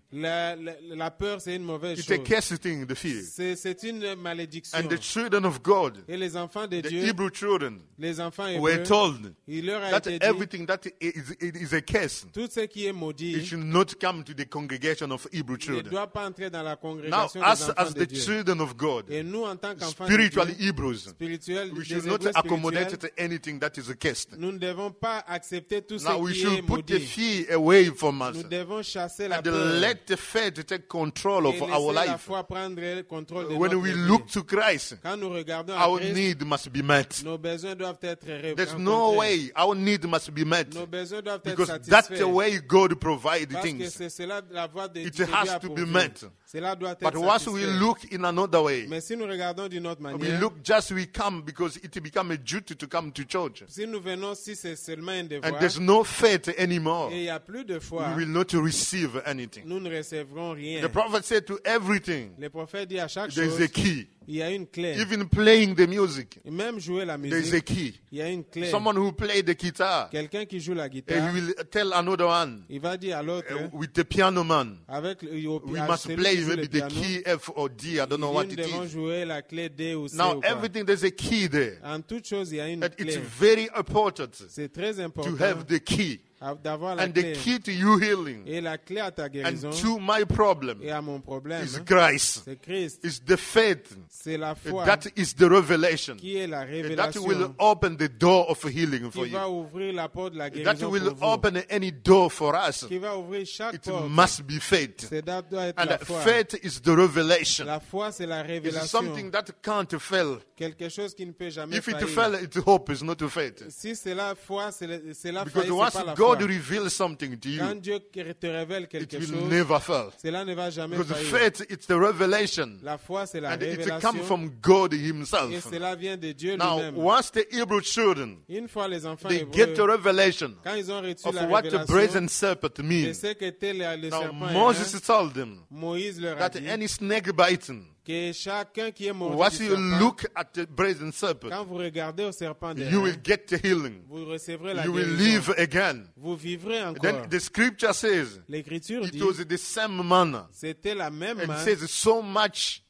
Speaker 3: La peur, c'est une mauvaise
Speaker 2: It's a
Speaker 3: chose.
Speaker 2: cursed thing, the fear.
Speaker 3: C'est une malédiction.
Speaker 2: And the children of God,
Speaker 3: Et les enfants de
Speaker 2: the
Speaker 3: Dieu,
Speaker 2: Hebrew children,
Speaker 3: les enfants
Speaker 2: were
Speaker 3: hébreux,
Speaker 2: told
Speaker 3: il leur a
Speaker 2: that
Speaker 3: été dit,
Speaker 2: everything that is a curse,
Speaker 3: tout ce qui est
Speaker 2: it
Speaker 3: maudit
Speaker 2: should not come to the congregation of Hebrew
Speaker 3: ne
Speaker 2: children.
Speaker 3: doit pas entrer dans la
Speaker 2: Now,
Speaker 3: congrégation des
Speaker 2: us
Speaker 3: enfants
Speaker 2: as
Speaker 3: de
Speaker 2: the
Speaker 3: Dieu.
Speaker 2: children of God,
Speaker 3: Et nous, en tant qu'enfants de
Speaker 2: spiritually
Speaker 3: Dieu,
Speaker 2: Hebrews,
Speaker 3: spirituels,
Speaker 2: we
Speaker 3: des
Speaker 2: should not
Speaker 3: Hébreux
Speaker 2: accommodate
Speaker 3: spirituels,
Speaker 2: to anything that is cursed.
Speaker 3: nous ne devons pas accepter tout
Speaker 2: Now,
Speaker 3: ce
Speaker 2: we
Speaker 3: qui est
Speaker 2: should put the
Speaker 3: maudit.
Speaker 2: fear away from us
Speaker 3: Nous devons chasser la
Speaker 2: and
Speaker 3: peur
Speaker 2: let the faith take control
Speaker 3: et
Speaker 2: of our
Speaker 3: laisser la
Speaker 2: life.
Speaker 3: foi prendre le contrôle de
Speaker 2: When
Speaker 3: notre
Speaker 2: we
Speaker 3: vie.
Speaker 2: look to Christ,
Speaker 3: Quand nous regardons à
Speaker 2: our
Speaker 3: Christ,
Speaker 2: need must be met.
Speaker 3: nos besoins doivent être
Speaker 2: There's
Speaker 3: rencontrés.
Speaker 2: no way our need must be met,
Speaker 3: Nos besoins doivent être
Speaker 2: because that's
Speaker 3: satisfaits.
Speaker 2: the way God provides
Speaker 3: Parce que
Speaker 2: things.
Speaker 3: c'est cela la voie de
Speaker 2: It
Speaker 3: Dieu
Speaker 2: has
Speaker 3: a
Speaker 2: to be
Speaker 3: pourvu.
Speaker 2: met.
Speaker 3: Cela doit être
Speaker 2: But once we
Speaker 3: satisfait.
Speaker 2: look in another way,
Speaker 3: Mais si nous regardons d'une autre
Speaker 2: we
Speaker 3: manière,
Speaker 2: look just we come because it become a duty to come to church.
Speaker 3: si nous venons, si c'est seulement un
Speaker 2: And
Speaker 3: devoir,
Speaker 2: there's no faith anymore.
Speaker 3: et il n'y a plus de
Speaker 2: We
Speaker 3: foi,
Speaker 2: will not receive anything.
Speaker 3: nous ne recevrons rien.
Speaker 2: The prophet said to everything,
Speaker 3: Le prophète dit à chaque
Speaker 2: there's
Speaker 3: chose,
Speaker 2: a key.
Speaker 3: il y a une clé.
Speaker 2: Even playing the music,
Speaker 3: Et même jouer la
Speaker 2: there's a
Speaker 3: musique,
Speaker 2: key.
Speaker 3: il y a une clé.
Speaker 2: Someone who played the guitar,
Speaker 3: Quelqu'un qui joue la
Speaker 2: he
Speaker 3: guitare,
Speaker 2: will tell another one,
Speaker 3: il va dire à l'autre,
Speaker 2: with the piano man,
Speaker 3: avec
Speaker 2: we
Speaker 3: à
Speaker 2: must
Speaker 3: celui
Speaker 2: play
Speaker 3: qui joue le
Speaker 2: maybe the
Speaker 3: piano,
Speaker 2: key F or D, I don't know what
Speaker 3: nous
Speaker 2: it
Speaker 3: devons
Speaker 2: is.
Speaker 3: jouer la clé D ou C
Speaker 2: Now,
Speaker 3: ou quoi.
Speaker 2: everything, there's a key there.
Speaker 3: En toute chose, il y a une
Speaker 2: And it's
Speaker 3: clé.
Speaker 2: very important
Speaker 3: C'est très
Speaker 2: to
Speaker 3: important
Speaker 2: have the key.
Speaker 3: d'avoir la
Speaker 2: And the
Speaker 3: clé.
Speaker 2: key to you healing
Speaker 3: Et la clé à ta
Speaker 2: and
Speaker 3: guérison
Speaker 2: to my problem
Speaker 3: et à mon problème,
Speaker 2: is Christ.
Speaker 3: c'est Christ.
Speaker 2: It's the faith.
Speaker 3: C'est la foi
Speaker 2: That is the revelation.
Speaker 3: qui est la
Speaker 2: That
Speaker 3: révélation
Speaker 2: will open the door of healing for
Speaker 3: qui va
Speaker 2: you.
Speaker 3: ouvrir la porte de la
Speaker 2: That
Speaker 3: guérison
Speaker 2: will
Speaker 3: pour vous.
Speaker 2: open any door for us.
Speaker 3: Qui va ouvrir chaque
Speaker 2: It
Speaker 3: porte.
Speaker 2: must be faith.
Speaker 3: C'est doit être
Speaker 2: And
Speaker 3: la foi.
Speaker 2: faith is the revelation.
Speaker 3: La foi, c'est la
Speaker 2: It's
Speaker 3: révélation.
Speaker 2: something that can't fail.
Speaker 3: Quelque chose qui ne peut jamais
Speaker 2: If it
Speaker 3: faillir.
Speaker 2: fail, it's hope, it's not faith.
Speaker 3: Si c'est la foi, c'est la
Speaker 2: Because
Speaker 3: faillite,
Speaker 2: once
Speaker 3: c'est pas la
Speaker 2: God
Speaker 3: foi.
Speaker 2: reveals something to
Speaker 3: Quand
Speaker 2: you,
Speaker 3: Dieu te révèle
Speaker 2: it
Speaker 3: quelque
Speaker 2: will
Speaker 3: chose,
Speaker 2: never fail.
Speaker 3: cela ne va jamais
Speaker 2: Because
Speaker 3: faillir.
Speaker 2: faith, it's the revelation.
Speaker 3: La foi, c'est la
Speaker 2: And it
Speaker 3: révélation.
Speaker 2: comes from God
Speaker 3: Et
Speaker 2: Himself.
Speaker 3: cela vient de Dieu
Speaker 2: Now,
Speaker 3: lui-même.
Speaker 2: once the Hebrew children,
Speaker 3: Une fois les enfants
Speaker 2: they
Speaker 3: hébreux,
Speaker 2: get the revelation
Speaker 3: quand ils ont reçu
Speaker 2: of
Speaker 3: la
Speaker 2: what the
Speaker 3: révélation
Speaker 2: brazen serpent
Speaker 3: de
Speaker 2: means,
Speaker 3: ce qu'était le
Speaker 2: now
Speaker 3: serpent
Speaker 2: Moses
Speaker 3: airain,
Speaker 2: told them
Speaker 3: Moïse leur a
Speaker 2: that
Speaker 3: dit
Speaker 2: any snake biting,
Speaker 3: que chacun qui est mordu
Speaker 2: once
Speaker 3: du
Speaker 2: you
Speaker 3: serpent,
Speaker 2: look at the brazen serpent,
Speaker 3: quand vous regardez au serpent
Speaker 2: you
Speaker 3: d'airain,
Speaker 2: will get the healing.
Speaker 3: vous recevrez la
Speaker 2: You will
Speaker 3: guérison.
Speaker 2: live again.
Speaker 3: Vous vivrez encore.
Speaker 2: Then the scripture says
Speaker 3: L'Écriture
Speaker 2: it
Speaker 3: dit
Speaker 2: was the same manner.
Speaker 3: c'était la même
Speaker 2: And it
Speaker 3: main
Speaker 2: says so much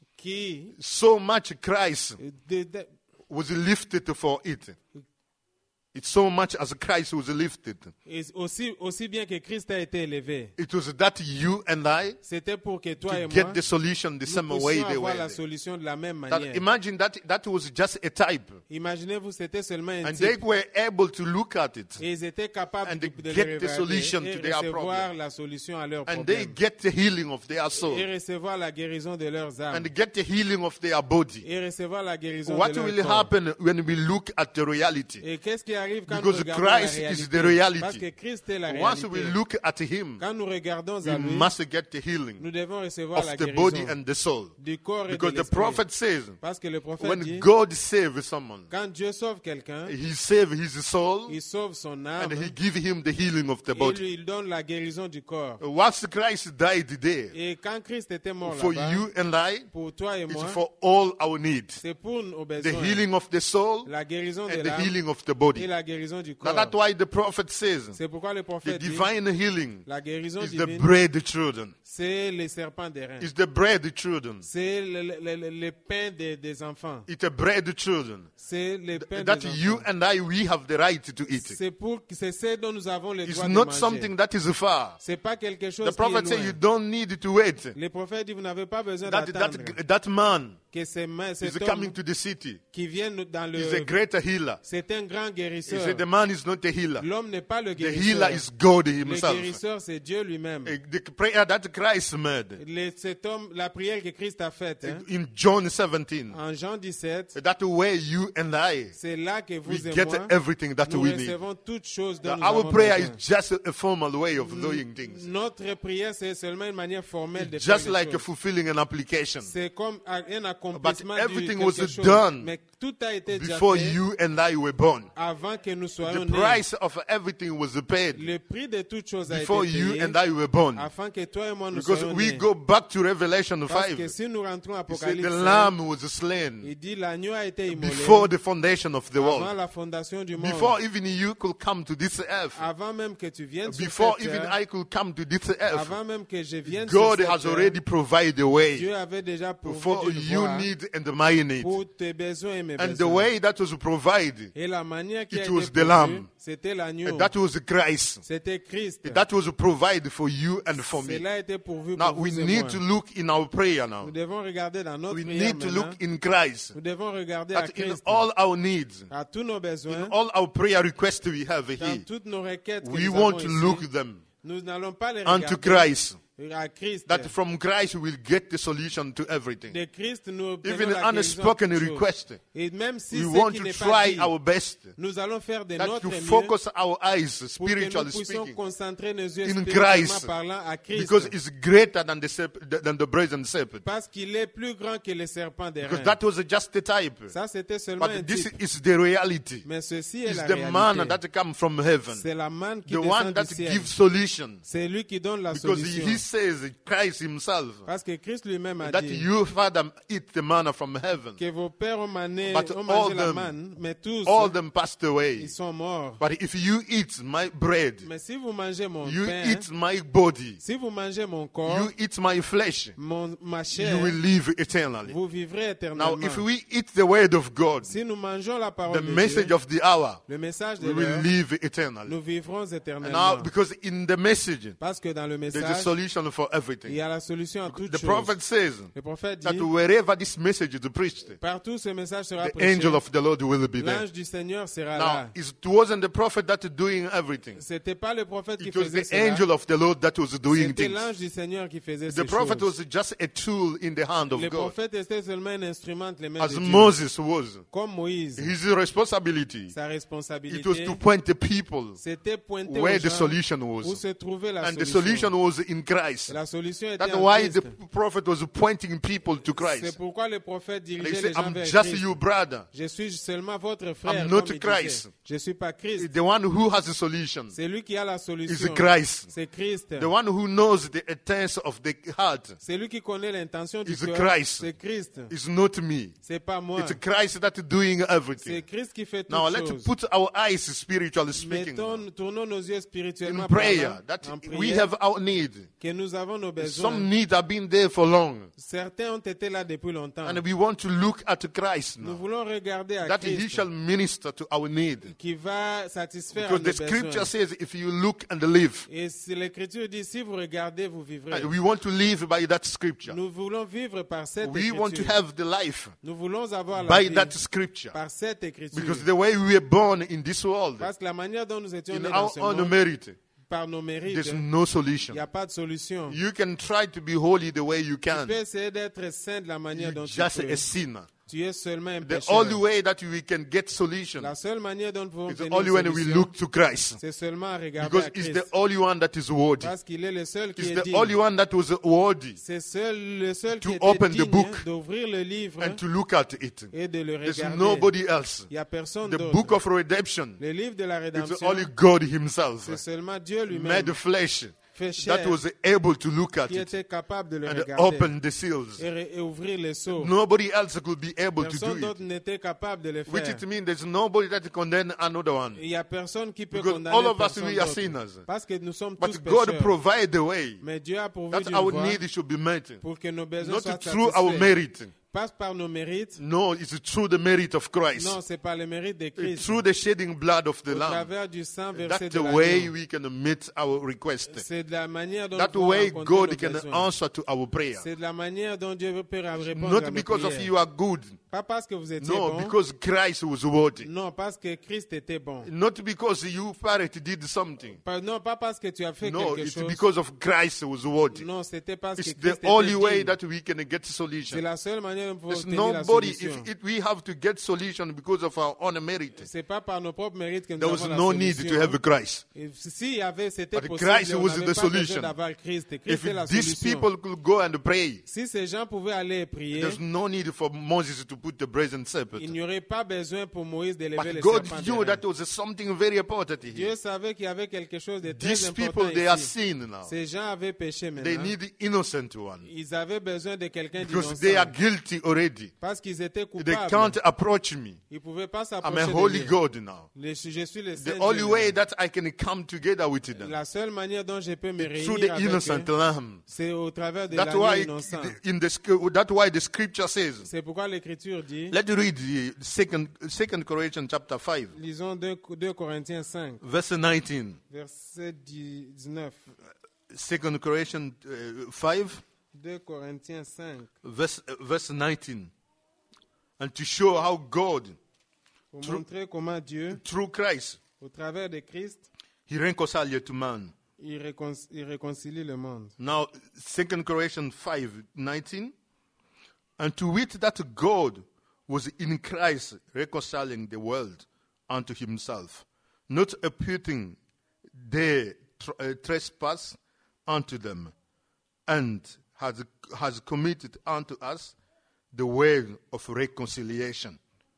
Speaker 2: Christ
Speaker 3: de-
Speaker 2: was lifted for it. It's so much as Christ was lifted.
Speaker 3: et aussi bien que Christ a été élevé.
Speaker 2: It was that you and I
Speaker 3: C'était pour que toi et
Speaker 2: to
Speaker 3: moi,
Speaker 2: get the solution the
Speaker 3: nous
Speaker 2: same way
Speaker 3: puissions
Speaker 2: they
Speaker 3: avoir
Speaker 2: were.
Speaker 3: la solution de la même
Speaker 2: That,
Speaker 3: manière.
Speaker 2: imagine that was just a type.
Speaker 3: Imaginez-vous, c'était seulement un
Speaker 2: And they
Speaker 3: type.
Speaker 2: were able to look at it.
Speaker 3: Et ils étaient capables
Speaker 2: And
Speaker 3: de
Speaker 2: they
Speaker 3: le
Speaker 2: get the
Speaker 3: regarder
Speaker 2: solution
Speaker 3: et
Speaker 2: to their
Speaker 3: recevoir
Speaker 2: problem.
Speaker 3: la solution à leurs
Speaker 2: And they
Speaker 3: problèmes.
Speaker 2: get the healing of their soul.
Speaker 3: Et recevoir la guérison de leurs âmes.
Speaker 2: And get the healing of their body.
Speaker 3: Et recevoir la guérison
Speaker 2: What
Speaker 3: de
Speaker 2: will
Speaker 3: leur corps.
Speaker 2: happen when we look at the reality?
Speaker 3: Et qu'est-ce qui arrive quand
Speaker 2: Because
Speaker 3: nous regardons la
Speaker 2: Christ is
Speaker 3: réalité?
Speaker 2: the reality.
Speaker 3: Parce que Christ est la
Speaker 2: Once we
Speaker 3: réalité.
Speaker 2: look at Him,
Speaker 3: Quand nous regardons
Speaker 2: we
Speaker 3: à lui,
Speaker 2: must get the healing
Speaker 3: nous devons recevoir la
Speaker 2: of the body
Speaker 3: guérison
Speaker 2: and the soul.
Speaker 3: du corps et de
Speaker 2: Because the
Speaker 3: l'esprit.
Speaker 2: prophet says,
Speaker 3: Parce que le prophète
Speaker 2: when
Speaker 3: dit,
Speaker 2: God saves someone,
Speaker 3: quand Dieu sauve quelqu'un,
Speaker 2: He saves his soul
Speaker 3: il sauve son âme
Speaker 2: and He gives him the healing of the
Speaker 3: et
Speaker 2: body.
Speaker 3: lui, il donne la guérison du corps.
Speaker 2: Once Christ died there,
Speaker 3: Et quand Christ était mort
Speaker 2: for
Speaker 3: là-bas,
Speaker 2: you and I,
Speaker 3: pour toi et
Speaker 2: it's
Speaker 3: moi,
Speaker 2: for all our needs.
Speaker 3: c'est pour nos
Speaker 2: The
Speaker 3: besoins.
Speaker 2: healing of the soul
Speaker 3: La guérison de
Speaker 2: and the
Speaker 3: l'âme
Speaker 2: healing of the
Speaker 3: et
Speaker 2: body.
Speaker 3: la guérison du
Speaker 2: Now
Speaker 3: corps.
Speaker 2: that's why the prophet says,
Speaker 3: C'est pourquoi le
Speaker 2: the
Speaker 3: prophète dit,
Speaker 2: divine healing
Speaker 3: la guérison
Speaker 2: is the
Speaker 3: divine,
Speaker 2: bread children.
Speaker 3: c'est les serpents d'airain.
Speaker 2: It's the bread children.
Speaker 3: C'est le pain des enfants.
Speaker 2: It's a bread children.
Speaker 3: C'est le pain
Speaker 2: That
Speaker 3: des
Speaker 2: you
Speaker 3: enfants.
Speaker 2: and I, we have the right to eat.
Speaker 3: C'est ce dont nous avons le
Speaker 2: It's
Speaker 3: droit de
Speaker 2: not
Speaker 3: manger.
Speaker 2: something that is far.
Speaker 3: C'est pas quelque chose
Speaker 2: The
Speaker 3: qui
Speaker 2: prophet
Speaker 3: est
Speaker 2: said you
Speaker 3: loin.
Speaker 2: don't need to wait.
Speaker 3: Le prophète dit, vous n'avez pas besoin
Speaker 2: That,
Speaker 3: d'attendre.
Speaker 2: that man
Speaker 3: que
Speaker 2: He's
Speaker 3: cet
Speaker 2: coming
Speaker 3: homme
Speaker 2: to the city.
Speaker 3: qui vient dans
Speaker 2: He's a
Speaker 3: le...
Speaker 2: great healer.
Speaker 3: C'est un grand
Speaker 2: He
Speaker 3: guérisseur.
Speaker 2: said the man is not a healer.
Speaker 3: L'homme n'est pas le
Speaker 2: The
Speaker 3: guérisseur.
Speaker 2: healer is God
Speaker 3: Le
Speaker 2: himself.
Speaker 3: guérisseur, c'est Dieu lui-même.
Speaker 2: The prayer that Christ made
Speaker 3: Cet homme, la prière que Christ a faite, hein,
Speaker 2: in John 17,
Speaker 3: en Jean 17,
Speaker 2: that way you and I,
Speaker 3: c'est là que vous
Speaker 2: we
Speaker 3: et
Speaker 2: get
Speaker 3: moi,
Speaker 2: everything that
Speaker 3: nous
Speaker 2: we need.
Speaker 3: recevons toutes choses dont nous
Speaker 2: Our
Speaker 3: avons
Speaker 2: prayer
Speaker 3: besoin.
Speaker 2: is just a formal way of doing things.
Speaker 3: Notre prière, c'est seulement une manière formelle de
Speaker 2: It's
Speaker 3: faire
Speaker 2: just
Speaker 3: les
Speaker 2: like
Speaker 3: choses.
Speaker 2: fulfilling an application.
Speaker 3: C'est comme un accomplissement
Speaker 2: But
Speaker 3: de
Speaker 2: everything
Speaker 3: quelque
Speaker 2: was
Speaker 3: chose.
Speaker 2: done
Speaker 3: Mais tout a été déjà
Speaker 2: Before
Speaker 3: fait
Speaker 2: you and I were born.
Speaker 3: avant que nous soyons
Speaker 2: The
Speaker 3: nés.
Speaker 2: price of everything was paid
Speaker 3: Le prix de toutes choses a
Speaker 2: before
Speaker 3: été
Speaker 2: you
Speaker 3: payé
Speaker 2: and I were born.
Speaker 3: afin que toi et moi nous
Speaker 2: Because
Speaker 3: soyons
Speaker 2: we
Speaker 3: nés.
Speaker 2: go back to Revelation
Speaker 3: Parce que
Speaker 2: 5.
Speaker 3: si nous rentrons à
Speaker 2: He said
Speaker 3: Apocalypse
Speaker 2: the
Speaker 3: 5,
Speaker 2: lamb was slain
Speaker 3: il dit l'agneau a été immolé
Speaker 2: before the foundation of the
Speaker 3: avant
Speaker 2: world.
Speaker 3: la fondation du monde.
Speaker 2: Before even you could come to this earth.
Speaker 3: Avant même que tu viennes sur
Speaker 2: Before
Speaker 3: cette
Speaker 2: even
Speaker 3: terre,
Speaker 2: I could come to this earth.
Speaker 3: avant même que je vienne
Speaker 2: God
Speaker 3: sur
Speaker 2: has
Speaker 3: cette terre,
Speaker 2: already provided a way
Speaker 3: Dieu avait déjà pourvu
Speaker 2: for
Speaker 3: d'une
Speaker 2: you
Speaker 3: voie
Speaker 2: need and my need.
Speaker 3: pour tes besoins et mes
Speaker 2: And the
Speaker 3: besoins.
Speaker 2: way that was provided,
Speaker 3: Et la manière qui a
Speaker 2: it
Speaker 3: été
Speaker 2: was the
Speaker 3: pourvue,
Speaker 2: lamb.
Speaker 3: c'était l'agneau.
Speaker 2: that was Christ.
Speaker 3: C'était Christ.
Speaker 2: That was provided for you and for me.
Speaker 3: Cela a été pourvu
Speaker 2: Now
Speaker 3: pour
Speaker 2: we
Speaker 3: vous et
Speaker 2: need
Speaker 3: moi.
Speaker 2: to look in our prayer now.
Speaker 3: Nous devons regarder dans notre
Speaker 2: We
Speaker 3: prière
Speaker 2: need to
Speaker 3: maintenant.
Speaker 2: look in Christ.
Speaker 3: Nous devons regarder à
Speaker 2: That in
Speaker 3: Christ,
Speaker 2: all our needs,
Speaker 3: à tous nos besoins,
Speaker 2: in all our prayer requests we have
Speaker 3: dans
Speaker 2: here,
Speaker 3: toutes nos requêtes que
Speaker 2: we
Speaker 3: nous
Speaker 2: want
Speaker 3: avons
Speaker 2: to
Speaker 3: ici.
Speaker 2: look them
Speaker 3: Nous n'allons pas les
Speaker 2: unto
Speaker 3: regarder
Speaker 2: Christ.
Speaker 3: à Christ.
Speaker 2: That from Christ we will get the solution to everything.
Speaker 3: De Christ, nous obtenons
Speaker 2: Even
Speaker 3: la guérison
Speaker 2: unspoken
Speaker 3: de toutes choses.
Speaker 2: request,
Speaker 3: Et même si
Speaker 2: we
Speaker 3: ce
Speaker 2: want
Speaker 3: qui
Speaker 2: to
Speaker 3: n'est pas
Speaker 2: try
Speaker 3: dit,
Speaker 2: our best.
Speaker 3: nous allons faire de
Speaker 2: That
Speaker 3: notre
Speaker 2: to
Speaker 3: mieux
Speaker 2: focus our eyes,
Speaker 3: pour que nous
Speaker 2: spiritually
Speaker 3: puissions
Speaker 2: speaking,
Speaker 3: concentrer nos yeux
Speaker 2: in
Speaker 3: spirituellement
Speaker 2: Christ.
Speaker 3: parlant à Christ.
Speaker 2: Because it's greater than the brazen serpent.
Speaker 3: Parce qu'il est plus grand que le serpent des
Speaker 2: Because
Speaker 3: reins.
Speaker 2: that was just a type.
Speaker 3: Ça, c'était seulement un
Speaker 2: But this
Speaker 3: type.
Speaker 2: is the reality.
Speaker 3: Mais ceci est
Speaker 2: It's
Speaker 3: la
Speaker 2: the manna
Speaker 3: réalité.
Speaker 2: that comes from heaven.
Speaker 3: C'est la manne qui
Speaker 2: The one
Speaker 3: descend
Speaker 2: that
Speaker 3: du ciel.
Speaker 2: gives solution.
Speaker 3: C'est lui qui donne la
Speaker 2: Because
Speaker 3: solution.
Speaker 2: he says, Christ himself,
Speaker 3: Parce que Christ lui-même a
Speaker 2: that
Speaker 3: dit
Speaker 2: you, Father, eat the manna from heaven.
Speaker 3: que vos pères ont mangé
Speaker 2: But all
Speaker 3: la
Speaker 2: them-
Speaker 3: manne, mais tous,
Speaker 2: All them passed away.
Speaker 3: ils sont morts.
Speaker 2: But if you eat my bread,
Speaker 3: Mais si vous mangez mon
Speaker 2: you
Speaker 3: pain,
Speaker 2: eat my body,
Speaker 3: si vous mangez mon corps,
Speaker 2: you eat my flesh,
Speaker 3: ma chair,
Speaker 2: you will live eternally.
Speaker 3: vous vivrez
Speaker 2: Now,
Speaker 3: éternellement.
Speaker 2: if we eat the word of God,
Speaker 3: Si nous mangeons la
Speaker 2: the
Speaker 3: parole de
Speaker 2: message
Speaker 3: Dieu,
Speaker 2: of the hour,
Speaker 3: le message de
Speaker 2: we will
Speaker 3: l'heure,
Speaker 2: live eternally.
Speaker 3: nous vivrons
Speaker 2: And
Speaker 3: éternellement.
Speaker 2: now, because in the message,
Speaker 3: Parce que dans le
Speaker 2: there's a
Speaker 3: message,
Speaker 2: solution for
Speaker 3: il
Speaker 2: everything.
Speaker 3: y a la solution à toutes
Speaker 2: The
Speaker 3: choses.
Speaker 2: prophet says
Speaker 3: Le prophète
Speaker 2: that
Speaker 3: dit,
Speaker 2: wherever this message is preached,
Speaker 3: partout ce message sera
Speaker 2: the
Speaker 3: prêché,
Speaker 2: angel of the Lord will be there.
Speaker 3: l'ange du Seigneur sera
Speaker 2: Now,
Speaker 3: là.
Speaker 2: it wasn't the prophet that doing everything.
Speaker 3: C'était pas le prophète qui
Speaker 2: It was
Speaker 3: faisait
Speaker 2: the
Speaker 3: cela.
Speaker 2: angel of the Lord that was doing
Speaker 3: C'était
Speaker 2: things.
Speaker 3: l'ange du Seigneur qui faisait
Speaker 2: The
Speaker 3: ces
Speaker 2: prophet
Speaker 3: choses.
Speaker 2: was just a tool in the hand of
Speaker 3: Le
Speaker 2: God,
Speaker 3: prophète était seulement un instrument entre les mains
Speaker 2: as
Speaker 3: de Dieu.
Speaker 2: Moses was.
Speaker 3: Comme Moïse,
Speaker 2: His responsibility,
Speaker 3: sa
Speaker 2: it
Speaker 3: responsabilité,
Speaker 2: was to point the people
Speaker 3: c'était pointer
Speaker 2: where
Speaker 3: aux
Speaker 2: the
Speaker 3: gens
Speaker 2: solution
Speaker 3: où
Speaker 2: was.
Speaker 3: se trouvait la
Speaker 2: And the
Speaker 3: solution.
Speaker 2: solution was in Christ.
Speaker 3: La solution était
Speaker 2: That's
Speaker 3: en
Speaker 2: why
Speaker 3: Christ.
Speaker 2: the prophet was pointing people to
Speaker 3: C'est
Speaker 2: Christ.
Speaker 3: pourquoi le prophète
Speaker 2: And he
Speaker 3: dirigeait
Speaker 2: said,
Speaker 3: les gens
Speaker 2: I'm
Speaker 3: vers
Speaker 2: just
Speaker 3: Christ.
Speaker 2: you, brother.
Speaker 3: Je suis seulement votre frère.
Speaker 2: I'm not
Speaker 3: comme il
Speaker 2: Christ.
Speaker 3: disait. Je suis pas Christ.
Speaker 2: The one who has a solution
Speaker 3: C'est lui qui a la
Speaker 2: is
Speaker 3: solution.
Speaker 2: Christ.
Speaker 3: C'est Christ.
Speaker 2: The one who knows the intents of the heart
Speaker 3: C'est lui qui connaît l'intention du
Speaker 2: is
Speaker 3: cœur.
Speaker 2: Christ.
Speaker 3: C'est Christ.
Speaker 2: is not me.
Speaker 3: C'est pas moi.
Speaker 2: It's Christ that is doing
Speaker 3: C'est
Speaker 2: everything.
Speaker 3: Christ qui fait
Speaker 2: Now
Speaker 3: toutes
Speaker 2: let's
Speaker 3: choses.
Speaker 2: put our eyes spiritually speaking
Speaker 3: Tournons nos yeux spirituellement
Speaker 2: in prayer
Speaker 3: parlant,
Speaker 2: that
Speaker 3: en
Speaker 2: we
Speaker 3: prière,
Speaker 2: have our need.
Speaker 3: que nous avons nos besoins.
Speaker 2: Some needs have been there for long,
Speaker 3: Certains ont été là depuis longtemps.
Speaker 2: and we want to look at Christ
Speaker 3: Nous
Speaker 2: now,
Speaker 3: voulons regarder à
Speaker 2: that He
Speaker 3: Christ
Speaker 2: shall minister to our need.
Speaker 3: qui va satisfaire à
Speaker 2: Because
Speaker 3: nos
Speaker 2: the Scripture
Speaker 3: besoins.
Speaker 2: says, if you look and live,
Speaker 3: Et si l'Écriture dit, si vous regardez, vous vivrez.
Speaker 2: and we want to live by that Scripture.
Speaker 3: Nous voulons vivre par cette
Speaker 2: We want to
Speaker 3: Écriture.
Speaker 2: have the life
Speaker 3: Nous voulons avoir la
Speaker 2: by
Speaker 3: vie
Speaker 2: that Scripture.
Speaker 3: par cette Écriture.
Speaker 2: Because the way we were born in this world,
Speaker 3: Parce que la manière dont nous étions
Speaker 2: in
Speaker 3: nés dans
Speaker 2: our
Speaker 3: ce
Speaker 2: own
Speaker 3: monde,
Speaker 2: merit,
Speaker 3: par nos mérites,
Speaker 2: there's
Speaker 3: il
Speaker 2: no
Speaker 3: n'y
Speaker 2: solution.
Speaker 3: a pas de solution.
Speaker 2: You can try to be holy the way you
Speaker 3: Tu
Speaker 2: can.
Speaker 3: peux essayer d'être saint de la manière dont
Speaker 2: You're
Speaker 3: tu
Speaker 2: just
Speaker 3: peux.
Speaker 2: a sinner.
Speaker 3: Tu es seulement un
Speaker 2: The
Speaker 3: pécheur.
Speaker 2: only way that we can get solution
Speaker 3: La seule manière dont nous pouvons
Speaker 2: is
Speaker 3: obtenir
Speaker 2: only
Speaker 3: une
Speaker 2: when we
Speaker 3: solution,
Speaker 2: look to Christ.
Speaker 3: c'est seulement à regarder
Speaker 2: Because
Speaker 3: à
Speaker 2: it's
Speaker 3: Christ.
Speaker 2: the only one that is worthy.
Speaker 3: Parce qu'il est le seul qui
Speaker 2: It's
Speaker 3: est
Speaker 2: the
Speaker 3: digne.
Speaker 2: only one that was worthy
Speaker 3: C'est le seul
Speaker 2: to
Speaker 3: qui
Speaker 2: open
Speaker 3: était
Speaker 2: the book
Speaker 3: digne d'ouvrir le livre
Speaker 2: and to look at it.
Speaker 3: et de le
Speaker 2: There's
Speaker 3: regarder.
Speaker 2: nobody else.
Speaker 3: Il n'y a personne
Speaker 2: The
Speaker 3: d'autre.
Speaker 2: book of redemption
Speaker 3: Le livre de la
Speaker 2: is
Speaker 3: rédemption,
Speaker 2: only God Himself
Speaker 3: c'est seulement Dieu lui-même
Speaker 2: made flesh
Speaker 3: fait chair
Speaker 2: that was able to look at
Speaker 3: qui
Speaker 2: it
Speaker 3: était capable de le
Speaker 2: and
Speaker 3: regarder
Speaker 2: open the seals.
Speaker 3: et ouvrir les seaux.
Speaker 2: Nobody else could be able to
Speaker 3: Personne
Speaker 2: do
Speaker 3: d'autre
Speaker 2: it.
Speaker 3: n'était capable de le
Speaker 2: Which
Speaker 3: faire.
Speaker 2: it means there's nobody that can condemn another one.
Speaker 3: Il n'y a personne qui peut
Speaker 2: Because
Speaker 3: condamner
Speaker 2: all of us,
Speaker 3: personne
Speaker 2: we are
Speaker 3: d'autre.
Speaker 2: sinners.
Speaker 3: Parce que nous sommes tous
Speaker 2: But God
Speaker 3: pécheurs.
Speaker 2: provide the way
Speaker 3: Mais Dieu a pourvu
Speaker 2: that
Speaker 3: d'une
Speaker 2: our
Speaker 3: voie
Speaker 2: need should be met.
Speaker 3: pour que nos besoins soient
Speaker 2: Not through our
Speaker 3: satisfaits.
Speaker 2: merit,
Speaker 3: pas par nos mérites.
Speaker 2: No, it's through the merit of Christ.
Speaker 3: Non, c'est par le mérite de
Speaker 2: It's
Speaker 3: Christ.
Speaker 2: through the shedding blood of the
Speaker 3: Au
Speaker 2: Lamb.
Speaker 3: travers du sang versé
Speaker 2: That's
Speaker 3: de
Speaker 2: the way
Speaker 3: l'agneau.
Speaker 2: we can meet our request.
Speaker 3: C'est de la manière dont
Speaker 2: That
Speaker 3: nous pouvons
Speaker 2: way
Speaker 3: rencontrer
Speaker 2: God
Speaker 3: nos
Speaker 2: can
Speaker 3: besoins.
Speaker 2: answer to our prayer.
Speaker 3: C'est de la manière dont Dieu peut répondre
Speaker 2: Not
Speaker 3: à nos
Speaker 2: because of
Speaker 3: prières.
Speaker 2: you are good.
Speaker 3: Pas parce que vous étiez
Speaker 2: No,
Speaker 3: bon.
Speaker 2: because Christ was worthy.
Speaker 3: Non, parce que Christ était bon.
Speaker 2: Not because you parent did something.
Speaker 3: Non, pas parce que tu as fait
Speaker 2: No,
Speaker 3: quelque
Speaker 2: it's
Speaker 3: chose.
Speaker 2: because of Christ was worthy.
Speaker 3: Non, c'était parce que
Speaker 2: It's
Speaker 3: Christ
Speaker 2: the only
Speaker 3: était
Speaker 2: way
Speaker 3: digne.
Speaker 2: that we can get
Speaker 3: C'est
Speaker 2: solution.
Speaker 3: la seule manière dont nous pouvons
Speaker 2: There's
Speaker 3: obtenir la
Speaker 2: nobody,
Speaker 3: solution.
Speaker 2: if we have to get solution because of our own merit,
Speaker 3: C'est pas par nos propres mérites que nous
Speaker 2: there
Speaker 3: avons
Speaker 2: was
Speaker 3: la
Speaker 2: no need
Speaker 3: solution.
Speaker 2: to have Christ.
Speaker 3: Et s'il y avait, c'était
Speaker 2: But
Speaker 3: possible,
Speaker 2: Christ
Speaker 3: on
Speaker 2: was
Speaker 3: n'avait
Speaker 2: the
Speaker 3: pas
Speaker 2: solution.
Speaker 3: besoin d'avoir Christ. Christ
Speaker 2: If
Speaker 3: est la
Speaker 2: these
Speaker 3: solution.
Speaker 2: people could go and pray,
Speaker 3: Si ces gens pouvaient aller prier,
Speaker 2: there's no need for Moses to put the brazen serpent.
Speaker 3: il n'y aurait pas besoin pour Moïse d'élever
Speaker 2: But
Speaker 3: les
Speaker 2: God
Speaker 3: serpents.
Speaker 2: knew
Speaker 3: d'airain.
Speaker 2: that was something very important
Speaker 3: Dieu
Speaker 2: here.
Speaker 3: savait qu'il y avait quelque chose de très
Speaker 2: These
Speaker 3: important
Speaker 2: people, they are
Speaker 3: ici.
Speaker 2: sin now.
Speaker 3: Ces gens avaient péché
Speaker 2: They
Speaker 3: maintenant.
Speaker 2: need the innocent one.
Speaker 3: Ils avaient besoin de quelqu'un
Speaker 2: Because they are
Speaker 3: d'innocent.
Speaker 2: guilty already.
Speaker 3: Parce qu'ils étaient
Speaker 2: They
Speaker 3: coupables.
Speaker 2: can't approach me.
Speaker 3: Ils ne pouvaient pas
Speaker 2: I'm
Speaker 3: s'approcher
Speaker 2: a
Speaker 3: de
Speaker 2: holy
Speaker 3: lui.
Speaker 2: God now.
Speaker 3: Je suis le
Speaker 2: The
Speaker 3: Saint
Speaker 2: only
Speaker 3: Dieu.
Speaker 2: way that I can come together with them,
Speaker 3: La seule manière dont je peux me
Speaker 2: through
Speaker 3: réunir
Speaker 2: the
Speaker 3: avec
Speaker 2: innocent
Speaker 3: eux,
Speaker 2: lamb.
Speaker 3: c'est au travers de
Speaker 2: That's
Speaker 3: l'agneau
Speaker 2: why,
Speaker 3: innocent.
Speaker 2: that's why the scripture says.
Speaker 3: C'est pourquoi l'Écriture dit,
Speaker 2: Let's read the second Corinthians chapter 5,
Speaker 3: lisons 2 Corinthiens 5,
Speaker 2: verse 19.
Speaker 3: verset 19.
Speaker 2: 2 Corinthians 5,
Speaker 3: 2 Corinthiens 5,
Speaker 2: verse 19. And to show how God,
Speaker 3: pour montrer comment Dieu,
Speaker 2: through Christ,
Speaker 3: au travers de Christ,
Speaker 2: he reconciled to man.
Speaker 3: il réconcilie le monde.
Speaker 2: Now, 2 Corinthians 5, 19. And to wit that God was in Christ reconciling the world unto himself, not imputing their trespass unto them, and has committed unto us the way of reconciliation.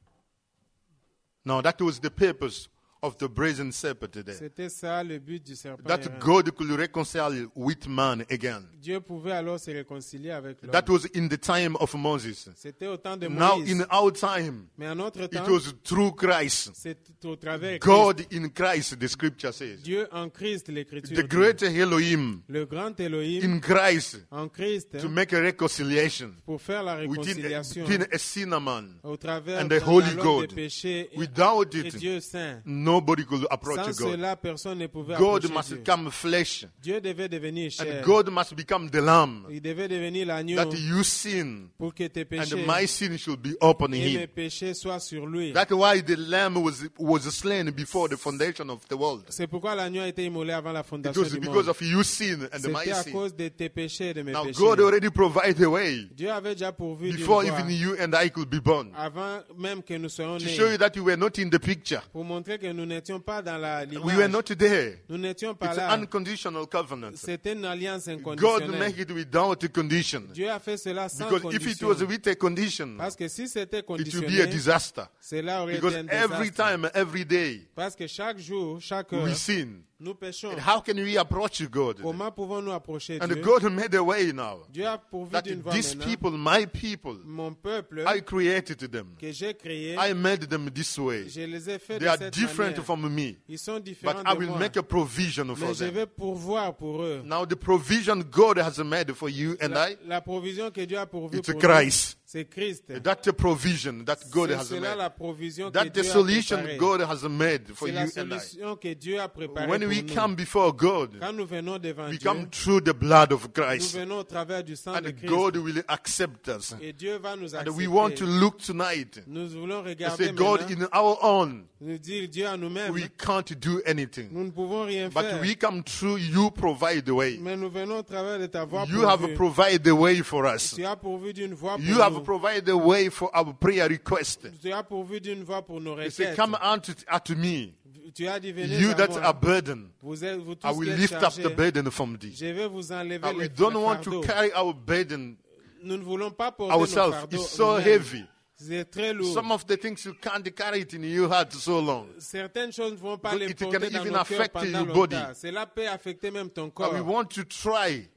Speaker 2: Now, that was the purpose of the brazen serpent today.
Speaker 3: C'était ça le but du serpent.
Speaker 2: That
Speaker 3: errant.
Speaker 2: God could reconcile with man again.
Speaker 3: Dieu pouvait alors se réconcilier avec l'homme.
Speaker 2: That was in the time of Moses.
Speaker 3: C'était au temps de
Speaker 2: Now,
Speaker 3: Moïse.
Speaker 2: in our time,
Speaker 3: Mais en notre
Speaker 2: it
Speaker 3: temps,
Speaker 2: was through Christ.
Speaker 3: c'est au travers de Christ.
Speaker 2: God in Christ, the scripture says.
Speaker 3: Dieu en Christ, l'Écriture
Speaker 2: The
Speaker 3: dit.
Speaker 2: great Elohim
Speaker 3: Le grand Elohim
Speaker 2: in Christ
Speaker 3: en Christ
Speaker 2: to make a reconciliation
Speaker 3: pour faire la
Speaker 2: between
Speaker 3: réconciliation
Speaker 2: a sinner man.
Speaker 3: au travers
Speaker 2: and
Speaker 3: de
Speaker 2: the holy
Speaker 3: l'homme
Speaker 2: God.
Speaker 3: des péchés
Speaker 2: Without
Speaker 3: et
Speaker 2: it,
Speaker 3: Dieu saint.
Speaker 2: nobody could approach
Speaker 3: Sans
Speaker 2: God.
Speaker 3: cela, personne ne pouvait
Speaker 2: God
Speaker 3: approcher
Speaker 2: must
Speaker 3: Dieu.
Speaker 2: become flesh.
Speaker 3: Dieu devait devenir chair.
Speaker 2: And God must become the lamb.
Speaker 3: Il devait devenir l'agneau
Speaker 2: That you sin.
Speaker 3: pour que tes
Speaker 2: And
Speaker 3: péchés
Speaker 2: my sin should be upon
Speaker 3: et mes
Speaker 2: him.
Speaker 3: péchés soient sur lui.
Speaker 2: That's why the lamb was slain before the foundation of the world.
Speaker 3: C'est pourquoi l'agneau a été immolé avant la
Speaker 2: It
Speaker 3: fondation
Speaker 2: was
Speaker 3: du
Speaker 2: because
Speaker 3: monde.
Speaker 2: of your sin and my
Speaker 3: C'était à
Speaker 2: sin.
Speaker 3: cause de tes péchés et de mes
Speaker 2: Now
Speaker 3: péchés.
Speaker 2: God already provided a way
Speaker 3: Dieu avait déjà pourvu d'une
Speaker 2: before
Speaker 3: voie
Speaker 2: even you and I could be born.
Speaker 3: avant même que nous soyons
Speaker 2: To
Speaker 3: nés.
Speaker 2: show you that you were not in the picture.
Speaker 3: Pour montrer que nous n'étions pas dans
Speaker 2: We were
Speaker 3: l'image.
Speaker 2: not there.
Speaker 3: Nous n'étions pas
Speaker 2: It's
Speaker 3: là.
Speaker 2: an unconditional covenant.
Speaker 3: C'était une alliance
Speaker 2: God
Speaker 3: inconditionnelle.
Speaker 2: make it without a condition.
Speaker 3: Dieu a fait cela sans
Speaker 2: Because if it
Speaker 3: condition.
Speaker 2: was with a condition,
Speaker 3: Parce que si c'était
Speaker 2: it would be a
Speaker 3: conditionné,
Speaker 2: disaster.
Speaker 3: cela aurait
Speaker 2: Because
Speaker 3: été un
Speaker 2: every
Speaker 3: désastre.
Speaker 2: time, every day,
Speaker 3: Parce que chaque jour, chaque heure,
Speaker 2: we sin.
Speaker 3: nous péchons.
Speaker 2: And how can we approach God?
Speaker 3: Comment pouvons-nous approcher
Speaker 2: And
Speaker 3: Dieu?
Speaker 2: God made a way now.
Speaker 3: Dieu a pourvu
Speaker 2: That
Speaker 3: d'une voie
Speaker 2: these
Speaker 3: maintenant.
Speaker 2: people, my people,
Speaker 3: Mon peuple
Speaker 2: I created them.
Speaker 3: que j'ai créé,
Speaker 2: I made them this way.
Speaker 3: je les ai fait
Speaker 2: They
Speaker 3: de
Speaker 2: are
Speaker 3: cette
Speaker 2: different
Speaker 3: manière.
Speaker 2: from me.
Speaker 3: Ils sont
Speaker 2: But
Speaker 3: différents
Speaker 2: I
Speaker 3: de
Speaker 2: will
Speaker 3: moi.
Speaker 2: make a provision for
Speaker 3: Mais je
Speaker 2: them.
Speaker 3: vais pourvoir pour eux.
Speaker 2: Now the provision God has made for you and I,
Speaker 3: La provision que Dieu a pourvue
Speaker 2: it's
Speaker 3: pour nous,
Speaker 2: Christ.
Speaker 3: c'est Christ.
Speaker 2: That's the provision that God
Speaker 3: C'est
Speaker 2: has
Speaker 3: cela la
Speaker 2: made.
Speaker 3: provision que
Speaker 2: That's the
Speaker 3: Dieu a
Speaker 2: solution
Speaker 3: préparée.
Speaker 2: God has made for
Speaker 3: C'est
Speaker 2: you
Speaker 3: la
Speaker 2: and I.
Speaker 3: solution que Dieu a préparée
Speaker 2: When
Speaker 3: pour
Speaker 2: we
Speaker 3: nous.
Speaker 2: come before God,
Speaker 3: Quand nous venons devant
Speaker 2: we
Speaker 3: Dieu,
Speaker 2: come through the blood of
Speaker 3: nous
Speaker 2: Christ.
Speaker 3: venons au travers du sang de
Speaker 2: And
Speaker 3: Christ.
Speaker 2: God will accept us.
Speaker 3: Et Dieu va nous
Speaker 2: And
Speaker 3: accepter.
Speaker 2: we want to look tonight
Speaker 3: Nous voulons
Speaker 2: and
Speaker 3: regarder
Speaker 2: say, God,
Speaker 3: maintenant,
Speaker 2: in our own,
Speaker 3: nous dire Dieu à nous-mêmes,
Speaker 2: we can't do anything.
Speaker 3: nous ne pouvons rien
Speaker 2: But
Speaker 3: faire.
Speaker 2: we come through, you provide the way.
Speaker 3: Mais nous venons au travers de ta voix
Speaker 2: You have
Speaker 3: pourvue.
Speaker 2: provided the way for us.
Speaker 3: Tu as pourvu d'une voix pour
Speaker 2: You
Speaker 3: nous.
Speaker 2: have provided the way for our prayer request.
Speaker 3: Tu as pourvu d'une voix pour nos
Speaker 2: He said,
Speaker 3: requêtes.
Speaker 2: come unto me,
Speaker 3: Tu as dit, venez
Speaker 2: you
Speaker 3: à
Speaker 2: that
Speaker 3: moi.
Speaker 2: are burdened.
Speaker 3: Vous
Speaker 2: I
Speaker 3: tous
Speaker 2: will
Speaker 3: qui êtes
Speaker 2: lift up
Speaker 3: chargés,
Speaker 2: the burden from thee.
Speaker 3: je vais vous enlever
Speaker 2: And we
Speaker 3: les
Speaker 2: don't want to
Speaker 3: fardeaux.
Speaker 2: carry our burden
Speaker 3: Nous ne voulons pas porter
Speaker 2: ourselves.
Speaker 3: nos fardeaux
Speaker 2: It's so
Speaker 3: nous-mêmes.
Speaker 2: heavy.
Speaker 3: C'est très lourd.
Speaker 2: Some of the things you can't carry it in your heart so long.
Speaker 3: Certaines choses ne vont pas
Speaker 2: So
Speaker 3: les
Speaker 2: it
Speaker 3: porter
Speaker 2: can
Speaker 3: dans
Speaker 2: even
Speaker 3: nos cœurs
Speaker 2: affect
Speaker 3: pendant
Speaker 2: your
Speaker 3: longtemps.
Speaker 2: body.
Speaker 3: Cela peut affecter même ton
Speaker 2: But
Speaker 3: corps.
Speaker 2: we want to try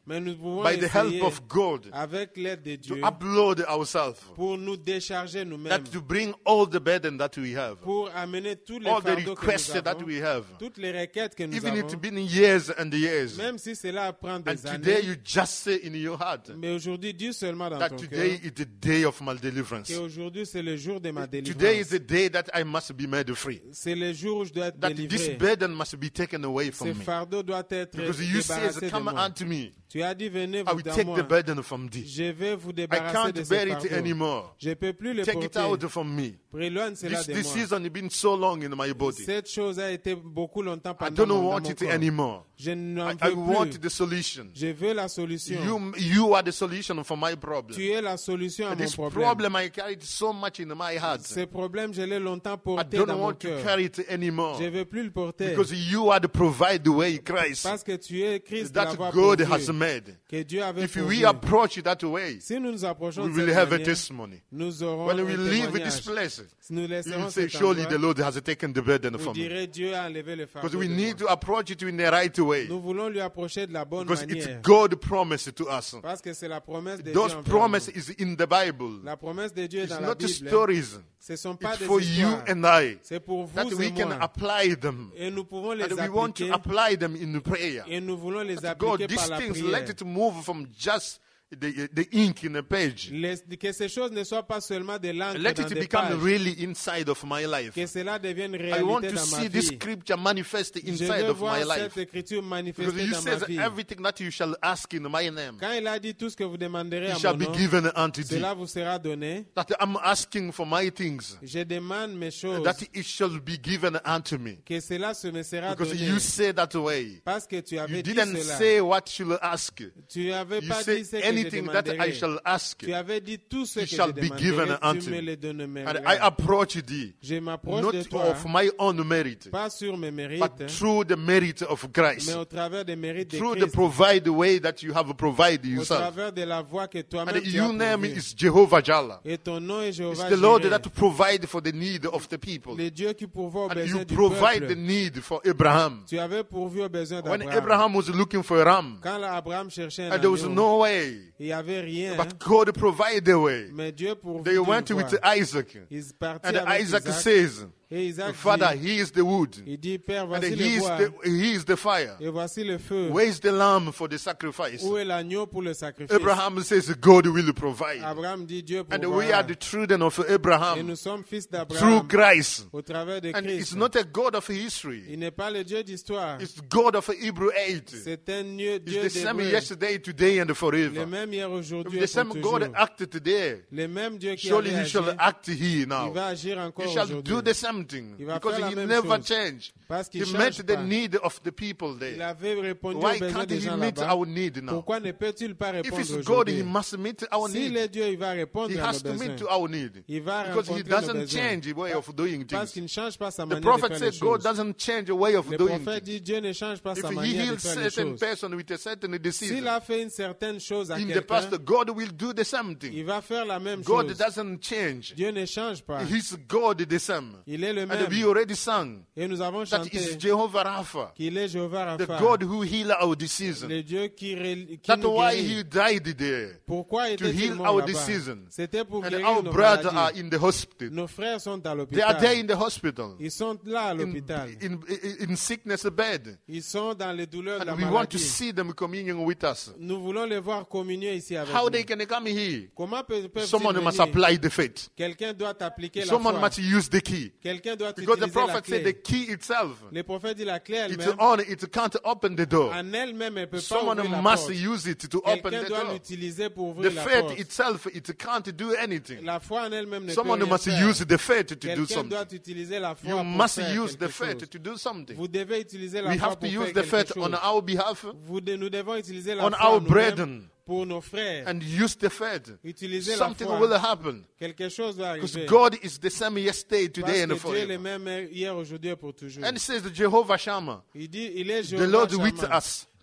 Speaker 3: Mais nous pouvons
Speaker 2: by the help
Speaker 3: essayer,
Speaker 2: of God,
Speaker 3: avec l'aide de
Speaker 2: to
Speaker 3: Dieu,
Speaker 2: upload ourselves,
Speaker 3: pour nous décharger nous-mêmes,
Speaker 2: that to bring all the burden that we have,
Speaker 3: pour amener tous les
Speaker 2: all the
Speaker 3: fardeaux que
Speaker 2: requests
Speaker 3: nous
Speaker 2: that
Speaker 3: avons,
Speaker 2: we have,
Speaker 3: toutes les requêtes que nous
Speaker 2: even
Speaker 3: avons,
Speaker 2: it's been years and years,
Speaker 3: même si cela prend
Speaker 2: and
Speaker 3: des
Speaker 2: today
Speaker 3: années.
Speaker 2: you just say in your heart
Speaker 3: Mais aujourd'hui, dis seulement dans
Speaker 2: that
Speaker 3: ton
Speaker 2: today
Speaker 3: cœur
Speaker 2: is the day of my deliverance.
Speaker 3: qu'aujourd'hui c'est le jour de ma
Speaker 2: Today is
Speaker 3: délivrance.
Speaker 2: the day that I must be made free.
Speaker 3: C'est le jour où je dois être
Speaker 2: That this
Speaker 3: délivré.
Speaker 2: burden must be taken away
Speaker 3: Ce
Speaker 2: from me.
Speaker 3: fardeau doit être
Speaker 2: Because you say,
Speaker 3: débarrassé de
Speaker 2: come
Speaker 3: moi.
Speaker 2: unto me.
Speaker 3: Tu as dit, venez
Speaker 2: I
Speaker 3: vous
Speaker 2: will
Speaker 3: dans
Speaker 2: take
Speaker 3: moi.
Speaker 2: the burden from thee.
Speaker 3: Je vais vous
Speaker 2: I
Speaker 3: débarrasser de
Speaker 2: can't
Speaker 3: ce
Speaker 2: bear it
Speaker 3: fardeau.
Speaker 2: anymore.
Speaker 3: Je ne peux plus le
Speaker 2: Take it
Speaker 3: porter.
Speaker 2: out from me.
Speaker 3: Éloigne cela
Speaker 2: This
Speaker 3: de moi.
Speaker 2: season has been so long in my body.
Speaker 3: Cette chose a été beaucoup longtemps
Speaker 2: I
Speaker 3: pendant
Speaker 2: don't
Speaker 3: dans
Speaker 2: want
Speaker 3: mon
Speaker 2: it
Speaker 3: corps.
Speaker 2: anymore.
Speaker 3: Je n'en
Speaker 2: I
Speaker 3: veux
Speaker 2: want
Speaker 3: plus.
Speaker 2: the solution.
Speaker 3: Je veux la solution.
Speaker 2: You are the solution for my problem.
Speaker 3: Tu es la solution à
Speaker 2: And
Speaker 3: mon
Speaker 2: this
Speaker 3: problème.
Speaker 2: problem I carried so much in my heart.
Speaker 3: Ce problème, je l'ai longtemps
Speaker 2: I
Speaker 3: porté
Speaker 2: don't
Speaker 3: dans mon
Speaker 2: want to
Speaker 3: cœur.
Speaker 2: carry it anymore.
Speaker 3: Je ne veux plus le porter.
Speaker 2: Because you are the provider way, Christ,
Speaker 3: Parce que tu es Christ de
Speaker 2: that
Speaker 3: l'avoir
Speaker 2: God
Speaker 3: pourvu,
Speaker 2: has made.
Speaker 3: que Dieu avait
Speaker 2: If
Speaker 3: pourvu.
Speaker 2: we approach it that way,
Speaker 3: Si nous nous approchons
Speaker 2: we
Speaker 3: de
Speaker 2: will
Speaker 3: cette
Speaker 2: have a
Speaker 3: manière,
Speaker 2: testimony.
Speaker 3: nous aurons
Speaker 2: When
Speaker 3: un
Speaker 2: we leave
Speaker 3: témoignage.
Speaker 2: this place,
Speaker 3: Nous
Speaker 2: you
Speaker 3: laisserons
Speaker 2: will say,
Speaker 3: cet
Speaker 2: surely
Speaker 3: endroit.
Speaker 2: the Lord has taken the burden
Speaker 3: Vous
Speaker 2: from me.
Speaker 3: direz, Dieu a enlevé le fardeau
Speaker 2: Because we
Speaker 3: de
Speaker 2: need
Speaker 3: moi.
Speaker 2: to approach it in the right way.
Speaker 3: Nous voulons lui approcher de la bonne
Speaker 2: Because it's
Speaker 3: manière.
Speaker 2: God promise to us.
Speaker 3: Parce que c'est la promesse de Dieu
Speaker 2: Those
Speaker 3: envers
Speaker 2: promises
Speaker 3: nous.
Speaker 2: is in the Bible.
Speaker 3: La promesse de Dieu est
Speaker 2: It's
Speaker 3: dans la
Speaker 2: not
Speaker 3: Bible.
Speaker 2: stories.
Speaker 3: Ce ne sont pas
Speaker 2: It's
Speaker 3: des
Speaker 2: for you
Speaker 3: histoires.
Speaker 2: and I.
Speaker 3: C'est pour
Speaker 2: That
Speaker 3: vous
Speaker 2: we
Speaker 3: et
Speaker 2: can
Speaker 3: moi.
Speaker 2: apply them.
Speaker 3: Et nous pouvons les
Speaker 2: And we want
Speaker 3: appliquer.
Speaker 2: to apply them in prayer.
Speaker 3: Et nous voulons les
Speaker 2: That God,
Speaker 3: appliquer
Speaker 2: these
Speaker 3: par la
Speaker 2: things,
Speaker 3: prière.
Speaker 2: let it move from just the ink in a page.
Speaker 3: Que ces choses ne soient pas seulement de l'encre
Speaker 2: Let
Speaker 3: dans
Speaker 2: it
Speaker 3: des
Speaker 2: become
Speaker 3: pages.
Speaker 2: really inside of my life.
Speaker 3: Que cela devienne
Speaker 2: I want
Speaker 3: réalité
Speaker 2: to
Speaker 3: dans ma
Speaker 2: see this
Speaker 3: vie.
Speaker 2: scripture manifest
Speaker 3: Je
Speaker 2: inside
Speaker 3: veux
Speaker 2: of my
Speaker 3: voir
Speaker 2: life.
Speaker 3: cette écriture
Speaker 2: Because
Speaker 3: manifestée
Speaker 2: you
Speaker 3: dans
Speaker 2: say
Speaker 3: ma vie.
Speaker 2: everything that you shall ask in my name,
Speaker 3: Quand il a dit tout ce que vous demanderez
Speaker 2: it
Speaker 3: à
Speaker 2: shall
Speaker 3: mon
Speaker 2: be
Speaker 3: nom,
Speaker 2: given unto thee.
Speaker 3: cela vous sera donné.
Speaker 2: That I'm asking for my things,
Speaker 3: Je demande mes choses,
Speaker 2: that it shall be given unto me.
Speaker 3: que cela se me sera
Speaker 2: Because
Speaker 3: donné.
Speaker 2: you say that way.
Speaker 3: Parce que tu
Speaker 2: You
Speaker 3: avais dit
Speaker 2: didn't
Speaker 3: cela.
Speaker 2: say what you'll ask.
Speaker 3: Tu n'avais
Speaker 2: You
Speaker 3: pas
Speaker 2: say
Speaker 3: dit ce que je
Speaker 2: anything that I
Speaker 3: demanderais.
Speaker 2: shall ask,
Speaker 3: Tu avais dit tout ce
Speaker 2: it
Speaker 3: que
Speaker 2: shall
Speaker 3: je
Speaker 2: be given
Speaker 3: demanderais,
Speaker 2: unto
Speaker 3: tu me
Speaker 2: me.
Speaker 3: le donnerais.
Speaker 2: And I approach thee,
Speaker 3: Je m'approche de
Speaker 2: not
Speaker 3: toi,
Speaker 2: of my own merit,
Speaker 3: pas sur mes mérites,
Speaker 2: but through the merit of Christ,
Speaker 3: mais au travers des mérites de
Speaker 2: through the
Speaker 3: Christ,
Speaker 2: provide way that you have provided
Speaker 3: au
Speaker 2: yourself.
Speaker 3: travers de la voie que toi-même
Speaker 2: And
Speaker 3: tu as
Speaker 2: your name
Speaker 3: pourvue.
Speaker 2: is Jehovah Jireh.
Speaker 3: Et ton nom est
Speaker 2: It's
Speaker 3: Jéhovah
Speaker 2: the Lord
Speaker 3: Jireh,
Speaker 2: that provide for the need of the people.
Speaker 3: le Dieu qui pourvoit aux
Speaker 2: And
Speaker 3: besoins
Speaker 2: you
Speaker 3: du
Speaker 2: provide the
Speaker 3: peuple.
Speaker 2: need for Abraham.
Speaker 3: Tu avais pourvu aux besoins
Speaker 2: When
Speaker 3: d'Abraham.
Speaker 2: Abraham was looking for a ram,
Speaker 3: Quand Abraham cherchait un
Speaker 2: and there was
Speaker 3: agneau,
Speaker 2: no way,
Speaker 3: il n'y avait rien,
Speaker 2: but God provided the way.
Speaker 3: mais Dieu pourvut
Speaker 2: They
Speaker 3: d'une
Speaker 2: went
Speaker 3: voie.
Speaker 2: with Isaac.
Speaker 3: Ils partirent
Speaker 2: And
Speaker 3: avec
Speaker 2: Isaac
Speaker 3: Isaac,
Speaker 2: says,
Speaker 3: et Isaac
Speaker 2: Father,
Speaker 3: dit,
Speaker 2: he is the wood.
Speaker 3: il dit, Père,
Speaker 2: And
Speaker 3: voici
Speaker 2: he
Speaker 3: le
Speaker 2: is
Speaker 3: bois,
Speaker 2: he is the fire.
Speaker 3: et voici le feu.
Speaker 2: Where is the lamb for the sacrifice?
Speaker 3: Où est l'agneau pour le sacrifice?
Speaker 2: Abraham says God will provide.
Speaker 3: Abraham dit, Dieu
Speaker 2: And
Speaker 3: pourvoira.
Speaker 2: we are the children of
Speaker 3: Et
Speaker 2: Abraham
Speaker 3: nous sommes fils
Speaker 2: through
Speaker 3: d'Abraham
Speaker 2: Christ.
Speaker 3: au travers de
Speaker 2: And
Speaker 3: Christ.
Speaker 2: it's not a God of history.
Speaker 3: Il n'est pas le Dieu d'histoire.
Speaker 2: It's God of Hebrew 8.
Speaker 3: C'est un Dieu
Speaker 2: It's the same
Speaker 3: d'Hébreu.
Speaker 2: yesterday, today, and
Speaker 3: Le
Speaker 2: forever.
Speaker 3: même hier, aujourd'hui
Speaker 2: If
Speaker 3: et
Speaker 2: the same
Speaker 3: pour
Speaker 2: God
Speaker 3: toujours.
Speaker 2: acted today,
Speaker 3: Le même Dieu qui
Speaker 2: surely
Speaker 3: avait
Speaker 2: he
Speaker 3: agi,
Speaker 2: shall act here
Speaker 3: il
Speaker 2: now.
Speaker 3: va agir encore
Speaker 2: He shall
Speaker 3: aujourd'hui.
Speaker 2: do the same thing
Speaker 3: Il va
Speaker 2: because
Speaker 3: faire la
Speaker 2: he
Speaker 3: même
Speaker 2: never
Speaker 3: chose.
Speaker 2: changed.
Speaker 3: Parce qu'il
Speaker 2: He
Speaker 3: change
Speaker 2: met the
Speaker 3: pas.
Speaker 2: need of the people
Speaker 3: Il
Speaker 2: there.
Speaker 3: avait répondu
Speaker 2: Why
Speaker 3: aux besoins
Speaker 2: can't
Speaker 3: des
Speaker 2: he
Speaker 3: gens
Speaker 2: meet
Speaker 3: là-bas.
Speaker 2: our need now?
Speaker 3: Pourquoi ne peut-il pas
Speaker 2: If
Speaker 3: répondre
Speaker 2: it's God,
Speaker 3: aujourd'hui?
Speaker 2: he must meet our
Speaker 3: S'il
Speaker 2: need.
Speaker 3: est Dieu, il va répondre
Speaker 2: He
Speaker 3: à
Speaker 2: has
Speaker 3: nos
Speaker 2: to meet
Speaker 3: besoins.
Speaker 2: to our need
Speaker 3: Il va
Speaker 2: because he
Speaker 3: rencontrer nos
Speaker 2: doesn't
Speaker 3: besoins.
Speaker 2: change the way of doing
Speaker 3: Parce qu'il
Speaker 2: things.
Speaker 3: ne change pas sa
Speaker 2: The
Speaker 3: manière de
Speaker 2: prophet
Speaker 3: faire les
Speaker 2: said God
Speaker 3: choses.
Speaker 2: doesn't change the way of
Speaker 3: Le
Speaker 2: doing
Speaker 3: prophète
Speaker 2: things.
Speaker 3: dit Dieu ne change pas
Speaker 2: If
Speaker 3: sa
Speaker 2: he
Speaker 3: manière de
Speaker 2: heals
Speaker 3: faire les
Speaker 2: certain
Speaker 3: choses.
Speaker 2: person with a certain disease,
Speaker 3: S'il a fait une certaine chose à
Speaker 2: in the
Speaker 3: quelqu'un,
Speaker 2: past, God will do the same thing.
Speaker 3: il va faire la même
Speaker 2: God
Speaker 3: chose.
Speaker 2: doesn't change.
Speaker 3: Dieu ne change pas.
Speaker 2: He's God the same.
Speaker 3: Il est le
Speaker 2: And
Speaker 3: même.
Speaker 2: we already sang
Speaker 3: Et nous avons
Speaker 2: that
Speaker 3: chanté
Speaker 2: is Jehovah Rapha,
Speaker 3: qu'il est Jéhovah
Speaker 2: the
Speaker 3: Rapha,
Speaker 2: God who heals our disease.
Speaker 3: le Dieu qui
Speaker 2: That's
Speaker 3: nous
Speaker 2: why
Speaker 3: guérit.
Speaker 2: he died there.
Speaker 3: Pourquoi
Speaker 2: to
Speaker 3: était-il
Speaker 2: heal
Speaker 3: mort
Speaker 2: our
Speaker 3: là-bas?
Speaker 2: disease.
Speaker 3: C'était pour
Speaker 2: And
Speaker 3: guérir
Speaker 2: our
Speaker 3: nos
Speaker 2: brothers are
Speaker 3: maladies.
Speaker 2: in the hospital.
Speaker 3: Nos frères sont à
Speaker 2: They are there
Speaker 3: l'hôpital.
Speaker 2: in the hospital.
Speaker 3: Ils sont là à
Speaker 2: In,
Speaker 3: l'hôpital.
Speaker 2: in sickness bed.
Speaker 3: Ils sont dans les douleurs de la
Speaker 2: And we want to
Speaker 3: maladie.
Speaker 2: see them communion with us.
Speaker 3: Nous voulons les voir communier ici avec
Speaker 2: How
Speaker 3: nous.
Speaker 2: they can come here?
Speaker 3: Comment peuvent-ils
Speaker 2: Someone must
Speaker 3: venir?
Speaker 2: apply the faith.
Speaker 3: Quelqu'un doit appliquer la
Speaker 2: Someone
Speaker 3: foi.
Speaker 2: must use the key.
Speaker 3: Quelqu'un doit
Speaker 2: Because the
Speaker 3: utiliser la
Speaker 2: prophet said the
Speaker 3: clé.
Speaker 2: key itself,
Speaker 3: Le prophète dit la clé
Speaker 2: it's
Speaker 3: elle-même,
Speaker 2: on, it can't open the door.
Speaker 3: en elle-même, elle ne peut pas
Speaker 2: Someone
Speaker 3: ouvrir la
Speaker 2: must
Speaker 3: porte.
Speaker 2: use it to open
Speaker 3: Quelqu'un
Speaker 2: the
Speaker 3: doit
Speaker 2: door.
Speaker 3: l'utiliser pour
Speaker 2: The
Speaker 3: ouvrir la
Speaker 2: faith
Speaker 3: porte.
Speaker 2: itself, it can't do anything.
Speaker 3: La foi en elle-même ne
Speaker 2: Someone
Speaker 3: peut rien
Speaker 2: must
Speaker 3: faire.
Speaker 2: use the faith to do
Speaker 3: Quelqu'un doit
Speaker 2: something.
Speaker 3: utiliser la foi
Speaker 2: You
Speaker 3: pour
Speaker 2: must
Speaker 3: faire
Speaker 2: use the
Speaker 3: quelque
Speaker 2: faith
Speaker 3: chose.
Speaker 2: to do something.
Speaker 3: Vous devez utiliser la
Speaker 2: We
Speaker 3: foi
Speaker 2: have to
Speaker 3: pour
Speaker 2: use
Speaker 3: faire
Speaker 2: the
Speaker 3: quelque
Speaker 2: faith
Speaker 3: chose.
Speaker 2: on our behalf
Speaker 3: Nous devons utiliser la
Speaker 2: on
Speaker 3: foi
Speaker 2: our
Speaker 3: nous-mêmes
Speaker 2: brethren
Speaker 3: pour nos frères.
Speaker 2: and use the faith.
Speaker 3: Utiliser la
Speaker 2: Something
Speaker 3: foi.
Speaker 2: will happen.
Speaker 3: Quelque chose doit
Speaker 2: Because
Speaker 3: arriver.
Speaker 2: God is the same yesterday,
Speaker 3: Parce
Speaker 2: today, and
Speaker 3: que Dieu est le
Speaker 2: forever.
Speaker 3: même hier, aujourd'hui et pour toujours.
Speaker 2: And it says the Jehovah Shammah,
Speaker 3: Il dit, il est
Speaker 2: the
Speaker 3: Jéhovah
Speaker 2: Lord with
Speaker 3: Shammah.
Speaker 2: us.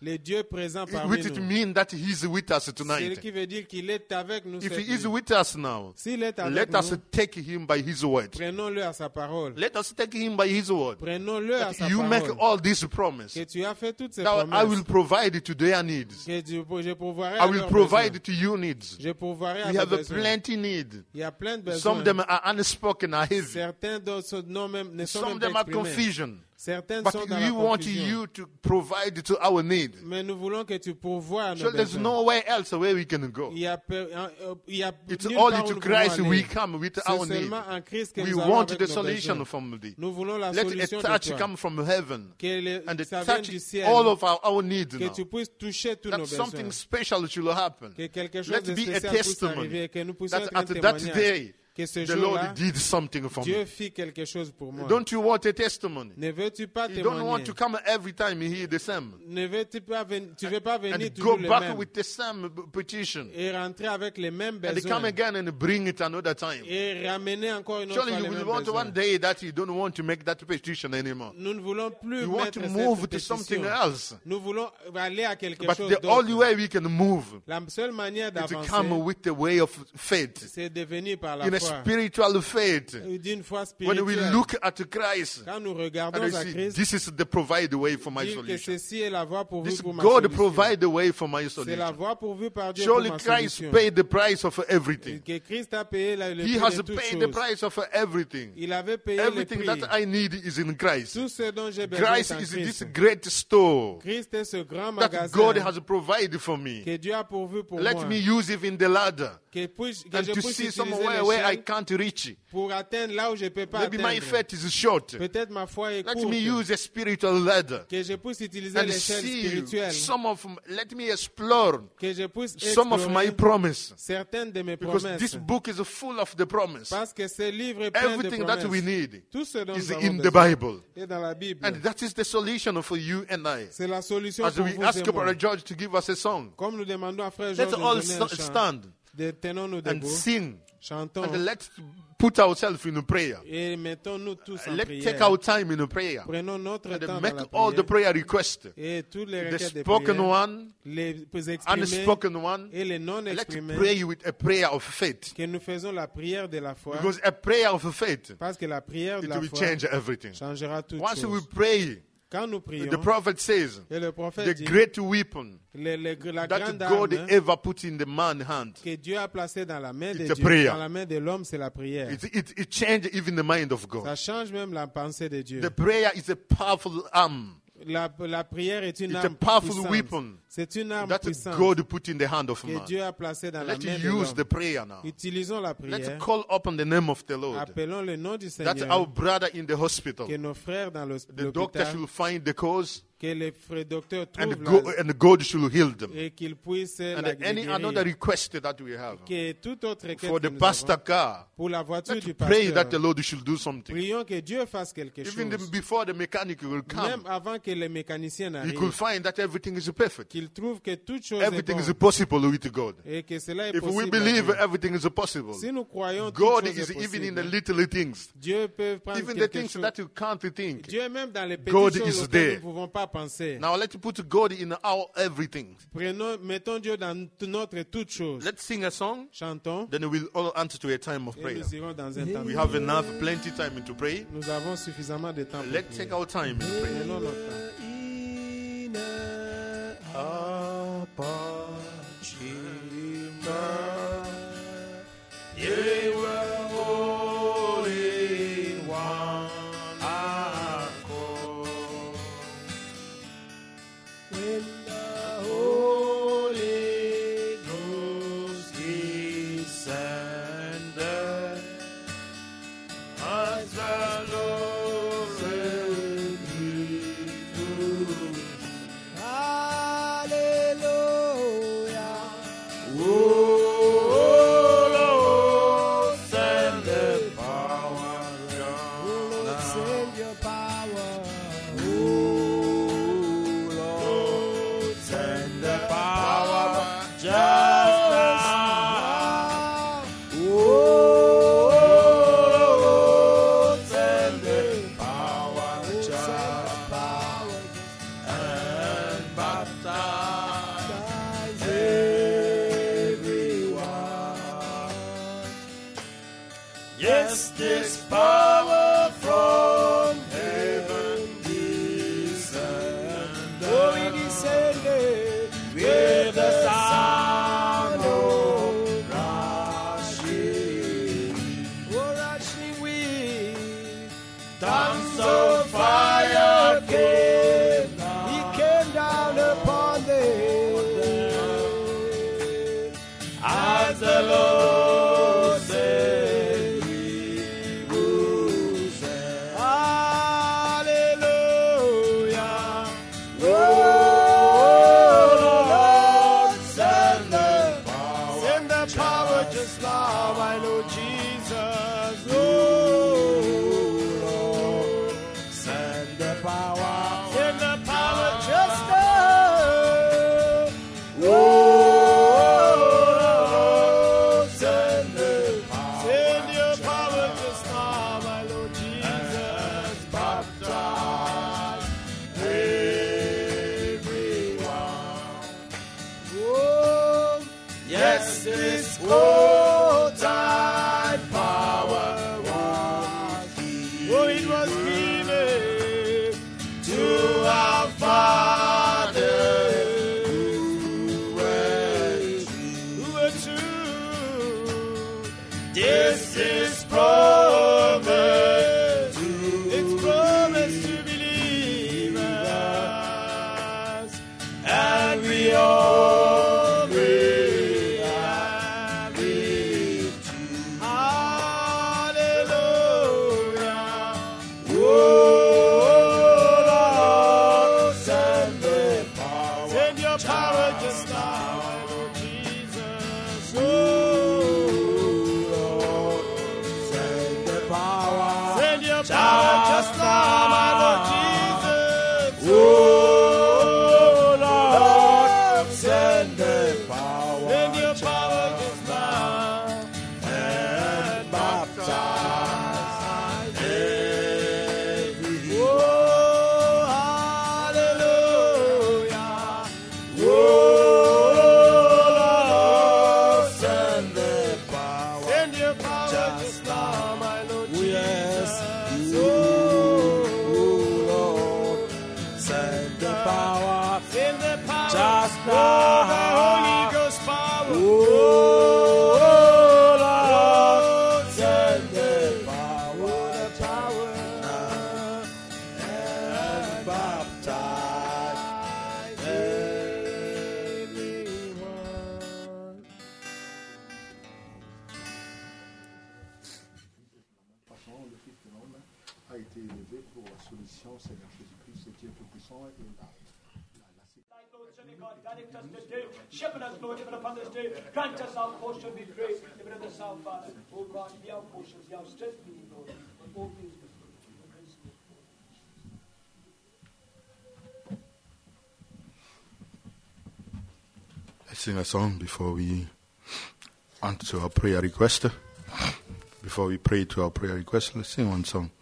Speaker 3: Le Dieu présent parmi
Speaker 2: which it
Speaker 3: nous.
Speaker 2: means that He's with us
Speaker 3: C'est ce
Speaker 2: tonight.
Speaker 3: qui veut dire qu'il est avec nous.
Speaker 2: If
Speaker 3: cette
Speaker 2: He is
Speaker 3: nuit.
Speaker 2: with us now,
Speaker 3: S'il est avec
Speaker 2: let us
Speaker 3: nous,
Speaker 2: take Him by His word.
Speaker 3: prenons-le à sa parole.
Speaker 2: Let us take Him by His word.
Speaker 3: Prenons-le à
Speaker 2: That
Speaker 3: sa
Speaker 2: you make
Speaker 3: parole.
Speaker 2: all these promises.
Speaker 3: Que tu as fait toutes ces
Speaker 2: That I
Speaker 3: promesses.
Speaker 2: will provide to their needs.
Speaker 3: Que je pourvoirai
Speaker 2: I
Speaker 3: à
Speaker 2: will
Speaker 3: leurs
Speaker 2: provide
Speaker 3: besoins.
Speaker 2: to your needs.
Speaker 3: Je pourvoirai à
Speaker 2: We
Speaker 3: vos
Speaker 2: have a
Speaker 3: besoins.
Speaker 2: plenty need.
Speaker 3: Il y a plein de
Speaker 2: Some
Speaker 3: besoins.
Speaker 2: of them are unspoken, are heavy.
Speaker 3: Certains d'autres ne sont
Speaker 2: Some
Speaker 3: même
Speaker 2: of
Speaker 3: pas
Speaker 2: them are
Speaker 3: exprimés.
Speaker 2: confusion.
Speaker 3: Certaines
Speaker 2: But
Speaker 3: sont dans
Speaker 2: we
Speaker 3: la
Speaker 2: want
Speaker 3: confusion.
Speaker 2: you to provide to our need.
Speaker 3: Mais nous voulons que tu pourvoies à nos
Speaker 2: So there's
Speaker 3: besoins.
Speaker 2: nowhere else where we can go.
Speaker 3: Il y a
Speaker 2: It's
Speaker 3: nulle
Speaker 2: only
Speaker 3: part où
Speaker 2: to
Speaker 3: nous pouvons
Speaker 2: Christ
Speaker 3: aller.
Speaker 2: we come with
Speaker 3: C'est
Speaker 2: our need.
Speaker 3: seulement en Christ que
Speaker 2: We
Speaker 3: nous allons
Speaker 2: want
Speaker 3: avec
Speaker 2: the
Speaker 3: nos
Speaker 2: solution
Speaker 3: besoins.
Speaker 2: from thee.
Speaker 3: Nous voulons la
Speaker 2: Let a
Speaker 3: solution de
Speaker 2: touch
Speaker 3: toi.
Speaker 2: come from heaven
Speaker 3: Que
Speaker 2: and
Speaker 3: ça vienne
Speaker 2: touch
Speaker 3: du ciel.
Speaker 2: all of our needs
Speaker 3: Que
Speaker 2: now.
Speaker 3: tu puisses toucher tous nos
Speaker 2: That
Speaker 3: besoins.
Speaker 2: something special should happen.
Speaker 3: Que quelque chose
Speaker 2: Let
Speaker 3: de
Speaker 2: be a
Speaker 3: spécial puisse
Speaker 2: testimony
Speaker 3: arriver. Que nous puissions
Speaker 2: that
Speaker 3: être un
Speaker 2: at that
Speaker 3: témoignage.
Speaker 2: day
Speaker 3: Que ce
Speaker 2: the Lord
Speaker 3: jour-là,
Speaker 2: did something for
Speaker 3: Dieu
Speaker 2: me.
Speaker 3: fit quelque chose pour moi.
Speaker 2: Don't you want a testimony?
Speaker 3: Ne veux-tu pas
Speaker 2: You don't want
Speaker 3: témoigner?
Speaker 2: to come every time you hear the same
Speaker 3: Ne veux-tu pas venir, tu veux pas venir
Speaker 2: and
Speaker 3: toujours
Speaker 2: go
Speaker 3: le
Speaker 2: back
Speaker 3: même
Speaker 2: with the same petition
Speaker 3: et rentrer avec les mêmes
Speaker 2: and come
Speaker 3: besoins
Speaker 2: again and bring it another time.
Speaker 3: et ramener encore une autre
Speaker 2: Surely
Speaker 3: fois
Speaker 2: you
Speaker 3: les
Speaker 2: will
Speaker 3: mêmes
Speaker 2: want
Speaker 3: besoins.
Speaker 2: one day that you don't want to make that petition anymore.
Speaker 3: Nous ne voulons plus
Speaker 2: You want
Speaker 3: mettre
Speaker 2: to move
Speaker 3: cette
Speaker 2: to something
Speaker 3: pétition.
Speaker 2: else.
Speaker 3: Nous voulons aller à quelque
Speaker 2: But
Speaker 3: chose
Speaker 2: the only
Speaker 3: d'autre.
Speaker 2: way we can move
Speaker 3: La seule manière
Speaker 2: is to
Speaker 3: d'avancer,
Speaker 2: come with the way of faith,
Speaker 3: c'est de venir par la
Speaker 2: in a
Speaker 3: foi.
Speaker 2: spiritual faith.
Speaker 3: D'une foi
Speaker 2: When we
Speaker 3: spirituelle.
Speaker 2: look at Christ
Speaker 3: Quand nous
Speaker 2: and
Speaker 3: regardons
Speaker 2: we
Speaker 3: à
Speaker 2: see
Speaker 3: Christ,
Speaker 2: this is the provide way for my
Speaker 3: dire que
Speaker 2: solution.
Speaker 3: ceci est la voie pourvue
Speaker 2: This
Speaker 3: pour ma
Speaker 2: God
Speaker 3: solution.
Speaker 2: provide the way for my
Speaker 3: C'est la
Speaker 2: solution.
Speaker 3: voie pourvue par Dieu pour
Speaker 2: Surely
Speaker 3: ma
Speaker 2: Christ
Speaker 3: solution.
Speaker 2: paid the price of everything.
Speaker 3: Que Christ a payé le
Speaker 2: He
Speaker 3: prix
Speaker 2: has
Speaker 3: de toutes
Speaker 2: paid the
Speaker 3: choses.
Speaker 2: price of everything.
Speaker 3: Il avait payé le
Speaker 2: Everything
Speaker 3: prix.
Speaker 2: that I need is in Christ.
Speaker 3: Tout ce dont j'ai besoin
Speaker 2: Christ
Speaker 3: est en
Speaker 2: is
Speaker 3: Christ.
Speaker 2: this great store
Speaker 3: Christ est ce grand
Speaker 2: that
Speaker 3: magasin
Speaker 2: God has provided for me.
Speaker 3: que Dieu a pourvu pour
Speaker 2: Let
Speaker 3: moi.
Speaker 2: me use even the ladder
Speaker 3: Que
Speaker 2: and
Speaker 3: je
Speaker 2: to
Speaker 3: puisse
Speaker 2: see
Speaker 3: utiliser
Speaker 2: somewhere where I
Speaker 3: l'échelle
Speaker 2: can't reach.
Speaker 3: pour atteindre là où je ne peux pas
Speaker 2: Maybe my
Speaker 3: atteindre.
Speaker 2: faith is short.
Speaker 3: Peut-être ma foi est
Speaker 2: Let
Speaker 3: courte.
Speaker 2: me use a spiritual ladder
Speaker 3: Que je puisse utiliser
Speaker 2: and
Speaker 3: l'échelle
Speaker 2: see
Speaker 3: spirituelle.
Speaker 2: let me explore
Speaker 3: Que je puisse
Speaker 2: some of my
Speaker 3: explorer
Speaker 2: promise.
Speaker 3: certaines de mes
Speaker 2: Because
Speaker 3: promesses.
Speaker 2: this book is full of the promise.
Speaker 3: Parce que ce livre est plein de
Speaker 2: Everything that we
Speaker 3: promesses.
Speaker 2: need
Speaker 3: Tout ce dont
Speaker 2: is
Speaker 3: nous avons
Speaker 2: in the
Speaker 3: besoin
Speaker 2: Bible.
Speaker 3: est dans la Bible.
Speaker 2: And that is the solution for you and I.
Speaker 3: C'est la solution
Speaker 2: As
Speaker 3: pour
Speaker 2: we
Speaker 3: vous
Speaker 2: ask
Speaker 3: et moi.
Speaker 2: Brother George to give us a song,
Speaker 3: Comme nous demandons à Frère
Speaker 2: let's
Speaker 3: Georges
Speaker 2: all
Speaker 3: de donner un chant,
Speaker 2: stand
Speaker 3: tenons-nous
Speaker 2: and
Speaker 3: debout,
Speaker 2: sing
Speaker 3: chantons
Speaker 2: and let's put ourselves in prayer.
Speaker 3: et mettons-nous tous en
Speaker 2: Let's
Speaker 3: prière.
Speaker 2: take our time in prayer
Speaker 3: Prenons notre temps
Speaker 2: and
Speaker 3: dans
Speaker 2: make
Speaker 3: la
Speaker 2: all the
Speaker 3: prière
Speaker 2: prayer requests,
Speaker 3: et toutes les
Speaker 2: the
Speaker 3: requêtes de
Speaker 2: spoken
Speaker 3: prière,
Speaker 2: one,
Speaker 3: les exprimés
Speaker 2: unspoken one.
Speaker 3: et les non
Speaker 2: Let's
Speaker 3: exprimés,
Speaker 2: pray with a prayer of faith.
Speaker 3: que nous faisons la prière de la foi,
Speaker 2: Because a prayer of faith,
Speaker 3: parce que la prière de
Speaker 2: it
Speaker 3: la
Speaker 2: will
Speaker 3: foi
Speaker 2: change everything.
Speaker 3: changera toutes
Speaker 2: Once we
Speaker 3: choses.
Speaker 2: pray,
Speaker 3: Quand nous prions,
Speaker 2: the prophet says,
Speaker 3: et le prophète
Speaker 2: the
Speaker 3: dit,
Speaker 2: great weapon
Speaker 3: la
Speaker 2: that
Speaker 3: grande
Speaker 2: God
Speaker 3: arme
Speaker 2: ever put in the man's hand,
Speaker 3: que Dieu a placée dans la main de
Speaker 2: It's a
Speaker 3: Dieu,
Speaker 2: prayer.
Speaker 3: dans la main de l'homme, c'est la prière.
Speaker 2: it changes even the mind of God.
Speaker 3: Ça change même la pensée de Dieu.
Speaker 2: The prayer is a powerful arm
Speaker 3: La prière est une
Speaker 2: It's a
Speaker 3: arme
Speaker 2: powerful
Speaker 3: puissante.
Speaker 2: weapon
Speaker 3: C'est une arme
Speaker 2: that
Speaker 3: puissante
Speaker 2: God put in the hand of
Speaker 3: que
Speaker 2: man.
Speaker 3: Dieu a placée dans la
Speaker 2: Let's
Speaker 3: main de
Speaker 2: use the
Speaker 3: l'homme.
Speaker 2: prayer now.
Speaker 3: Utilisons la
Speaker 2: Let's
Speaker 3: prière.
Speaker 2: call upon the name of the Lord.
Speaker 3: Appelons le nom du
Speaker 2: That
Speaker 3: Seigneur.
Speaker 2: our brother in the hospital,
Speaker 3: Que nos frères dans
Speaker 2: the doctor
Speaker 3: l'hôpital,
Speaker 2: should find the cause
Speaker 3: que les frères docteurs
Speaker 2: and
Speaker 3: trouvent
Speaker 2: and God should heal them.
Speaker 3: et qu'ils puissent
Speaker 2: And
Speaker 3: la
Speaker 2: any
Speaker 3: guérir.
Speaker 2: another request that we have
Speaker 3: Que toute autre requête
Speaker 2: for
Speaker 3: que
Speaker 2: the
Speaker 3: nous
Speaker 2: pastor
Speaker 3: avons,
Speaker 2: car,
Speaker 3: pour la voiture
Speaker 2: let's
Speaker 3: du
Speaker 2: pray that the
Speaker 3: pasteur,
Speaker 2: Lord should do something.
Speaker 3: prions que Dieu fasse quelque
Speaker 2: Even
Speaker 3: chose.
Speaker 2: before the mechanic will
Speaker 3: Même
Speaker 2: come,
Speaker 3: avant que les mécaniciens
Speaker 2: he
Speaker 3: n'arrivent,
Speaker 2: could find that everything is perfect.
Speaker 3: qu'ils trouvent que toute chose
Speaker 2: Everything
Speaker 3: est
Speaker 2: is
Speaker 3: bonne
Speaker 2: possible with God.
Speaker 3: et que cela est
Speaker 2: If we
Speaker 3: possible. à
Speaker 2: believe
Speaker 3: Dieu.
Speaker 2: everything is possible,
Speaker 3: Si nous croyons toute
Speaker 2: God
Speaker 3: chose
Speaker 2: is
Speaker 3: est
Speaker 2: even in
Speaker 3: possible,
Speaker 2: the little things,
Speaker 3: Dieu peut prendre
Speaker 2: even the
Speaker 3: quelque
Speaker 2: things
Speaker 3: chose.
Speaker 2: that you can't think.
Speaker 3: Dieu même dans les petites
Speaker 2: God
Speaker 3: choses
Speaker 2: is
Speaker 3: auxquelles
Speaker 2: there.
Speaker 3: nous ne pouvons pas penser.
Speaker 2: Now let's put God in our everything.
Speaker 3: Mettons Dieu dans notre toute chose.
Speaker 2: Let's sing a song,
Speaker 3: Chantons
Speaker 2: then we'll all answer to a time of
Speaker 3: et
Speaker 2: prayer.
Speaker 3: nous irons dans un temps.
Speaker 2: We have enough, plenty time to pray.
Speaker 3: Nous avons suffisamment de temps pour
Speaker 2: Let's
Speaker 3: prier.
Speaker 2: take our time and pray.
Speaker 3: Prenons notre temps.
Speaker 4: this power from heaven descended.
Speaker 5: Oh, he descended
Speaker 4: With the sound of rushing,
Speaker 5: oh, rushing wind.
Speaker 4: tongues of fire came
Speaker 5: He came down upon them.
Speaker 4: as the Lord said he would send.
Speaker 5: Hallelujah.
Speaker 4: Oh, Lord, send the power.
Speaker 5: Send the power just now, my Lord Jesus. Oh,
Speaker 4: Lord, send the power.
Speaker 5: send the power just now.
Speaker 4: Oh, Lord, send the power.
Speaker 5: Send your power just now, my Lord Jesus.
Speaker 4: Baptize everyone.
Speaker 5: Oh,
Speaker 4: Yes, this old time power was
Speaker 5: oh, it was given
Speaker 4: to our fathers who were
Speaker 5: who were true.
Speaker 4: This is promised to
Speaker 5: It's promised to believers.
Speaker 4: and we all will have it too.
Speaker 5: Hallelujah.
Speaker 4: Oh, Lord, send the power.
Speaker 5: Send your power just now, my Lord Jesus. Oh,
Speaker 4: Lord, send the power.
Speaker 5: send your power just now, my Lord Jesus.
Speaker 4: Oh, Lord, send the power.
Speaker 5: Send your power just now.
Speaker 4: And baptize every.
Speaker 5: Oh, hallelujah.
Speaker 4: Oh, Lord, send the power.
Speaker 5: Send your power
Speaker 4: Just
Speaker 5: just now, my Lord
Speaker 4: Yes,
Speaker 5: Jesus.
Speaker 4: oh, Lord, send the power.
Speaker 5: Send the power
Speaker 4: Just
Speaker 5: oh, the Holy
Speaker 4: now.
Speaker 5: Ghost power.
Speaker 4: Oh, Lord, send the power.
Speaker 5: The power
Speaker 4: And baptize
Speaker 5: everyone.
Speaker 2: Le Fils de l'homme a été élevé pour la solution, Seigneur Jésus-Christ, c'est Dieu Tout-Puissant et
Speaker 6: Lord, Son of God, direct us this day. Shepherd us, Lord, even upon this day. Grant us our portion, we pray. Even in the South, Father. Oh God, be our portion, be our strength, be Lord. All things we pray.
Speaker 2: Let's sing a song before we answer our prayer request. Before we pray to our prayer request, let's sing one song.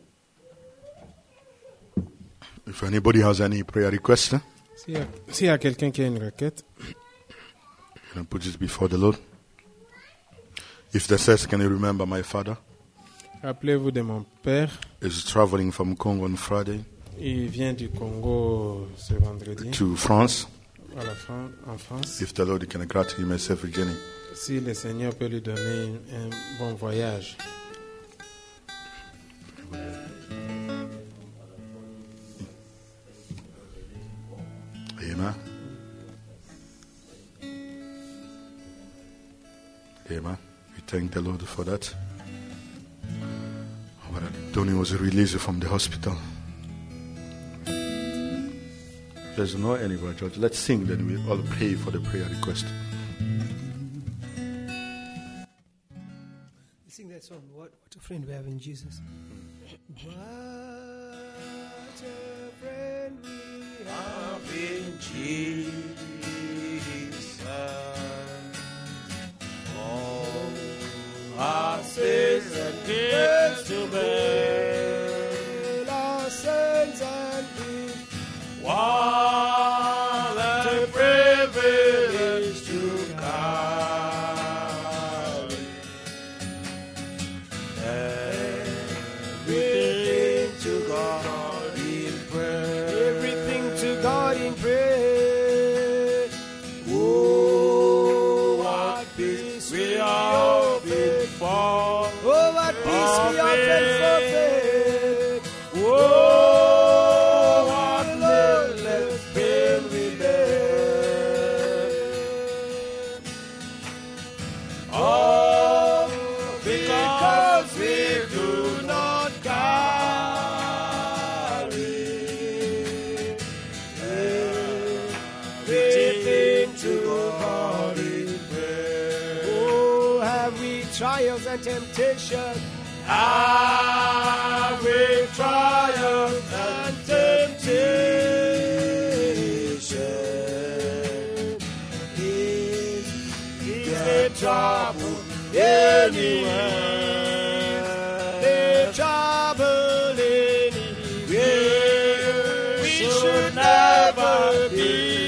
Speaker 2: If anybody has any prayer request,
Speaker 3: S'il y a quelqu'un qui a une requête,
Speaker 2: you can put it before the Lord. If they says, can you remember my father?
Speaker 3: rappelez-vous de mon père.
Speaker 2: Is traveling from Congo on Friday
Speaker 3: Il vient du Congo ce vendredi
Speaker 2: to France.
Speaker 3: en France.
Speaker 2: If the Lord can grant him a safe journey.
Speaker 3: Si le Seigneur peut lui donner un bon voyage.
Speaker 2: Amen. Amen. We thank the Lord for that. Brother Tony was released from the hospital. There's no anybody, George. Let's sing, then we all pray for the prayer request.
Speaker 5: Sing that song. What a friend we have in Jesus. What a friend we have.
Speaker 4: in Jesus. All our sins and gifts to bear.
Speaker 5: Our sins and grief.
Speaker 4: What a privilege to carry
Speaker 5: trials and temptation.
Speaker 4: Ah, with trials and temptation, is the trouble anywhere?
Speaker 5: The trouble anywhere.
Speaker 4: We should never be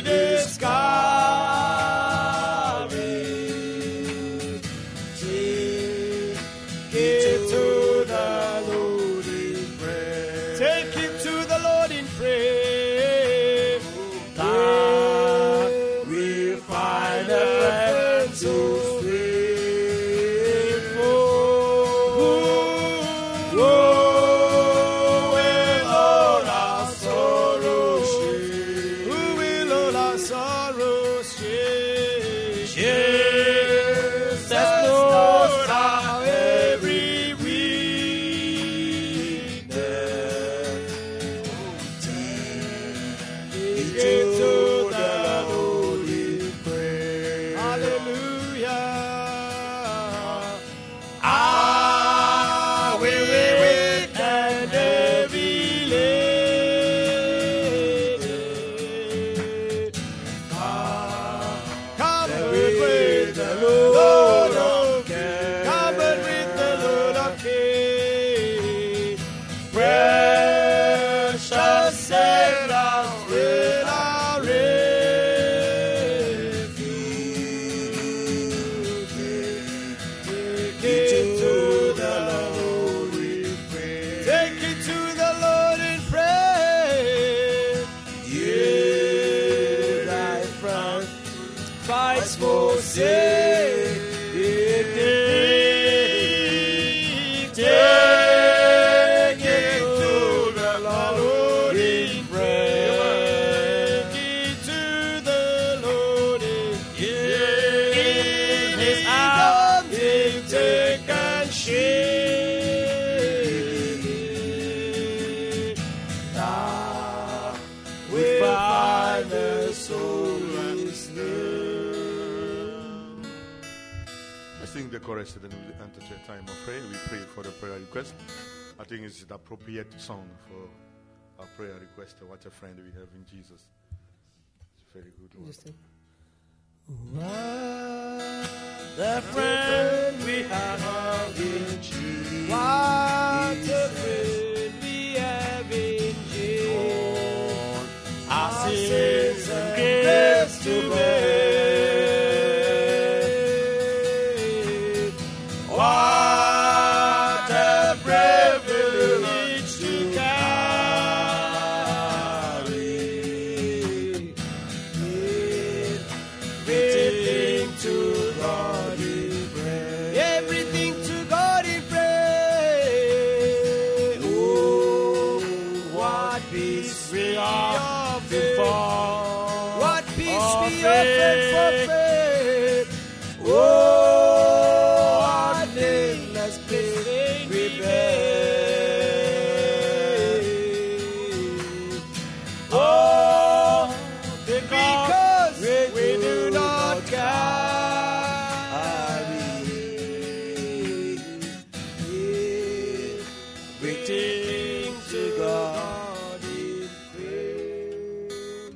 Speaker 4: discouraged. Take it to the Lord in prayer.
Speaker 5: Take it to the Lord in prayer.
Speaker 4: That we find a friend so faithful, who will all our sorrows share.
Speaker 5: Who will all our sorrows share?
Speaker 4: Jesus knows our every weakness. Take it to the Lord in prayer.
Speaker 5: Hallelujah.
Speaker 4: Ah, we weak and heavy laden.
Speaker 5: Come
Speaker 4: And
Speaker 5: with
Speaker 4: with
Speaker 5: the
Speaker 4: the
Speaker 5: Lord
Speaker 4: Lord
Speaker 5: of
Speaker 4: of care.
Speaker 5: Come with the Lord of care.
Speaker 4: Precious Savior,
Speaker 5: Will our refuge. Take it to the Lord in prayer. Take it to the Lord in prayer.
Speaker 4: you thy friend fights for safety. Take it to the Lord in prayer.
Speaker 5: Take it to the Lord in
Speaker 4: In His arms He'll take and shield. Thou will find the soul is
Speaker 2: Let's sing the chorus and then we enter to a time of prayer. We pray for the prayer request. I think it's the appropriate song for our prayer request. What a friend we have in Jesus. It's very good. Lord.
Speaker 4: the friend we have in Jesus.
Speaker 5: What a friend we have in Jesus.
Speaker 4: Our sins and grace to bear. What a privilege to carry everything to God in prayer.
Speaker 5: Everything to God in prayer.
Speaker 4: Oh, what peace we are before.
Speaker 5: What peace we
Speaker 4: of
Speaker 5: offer for
Speaker 4: faith.
Speaker 5: faith.
Speaker 4: Oh, our nameless pain we bear. Oh, because we do not carry everything to God in prayer.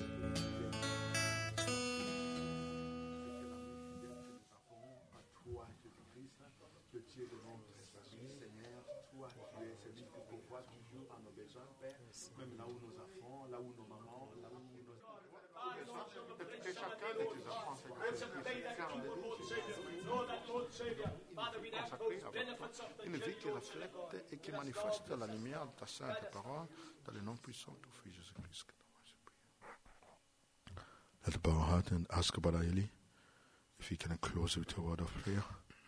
Speaker 2: Une vie qui reflète et qui manifeste la lumière de ta sainte parole dans le nom puissant de ton Fils Jésus-Christ. Let's bow our heart and ask about Eli if he can close with a word of prayer.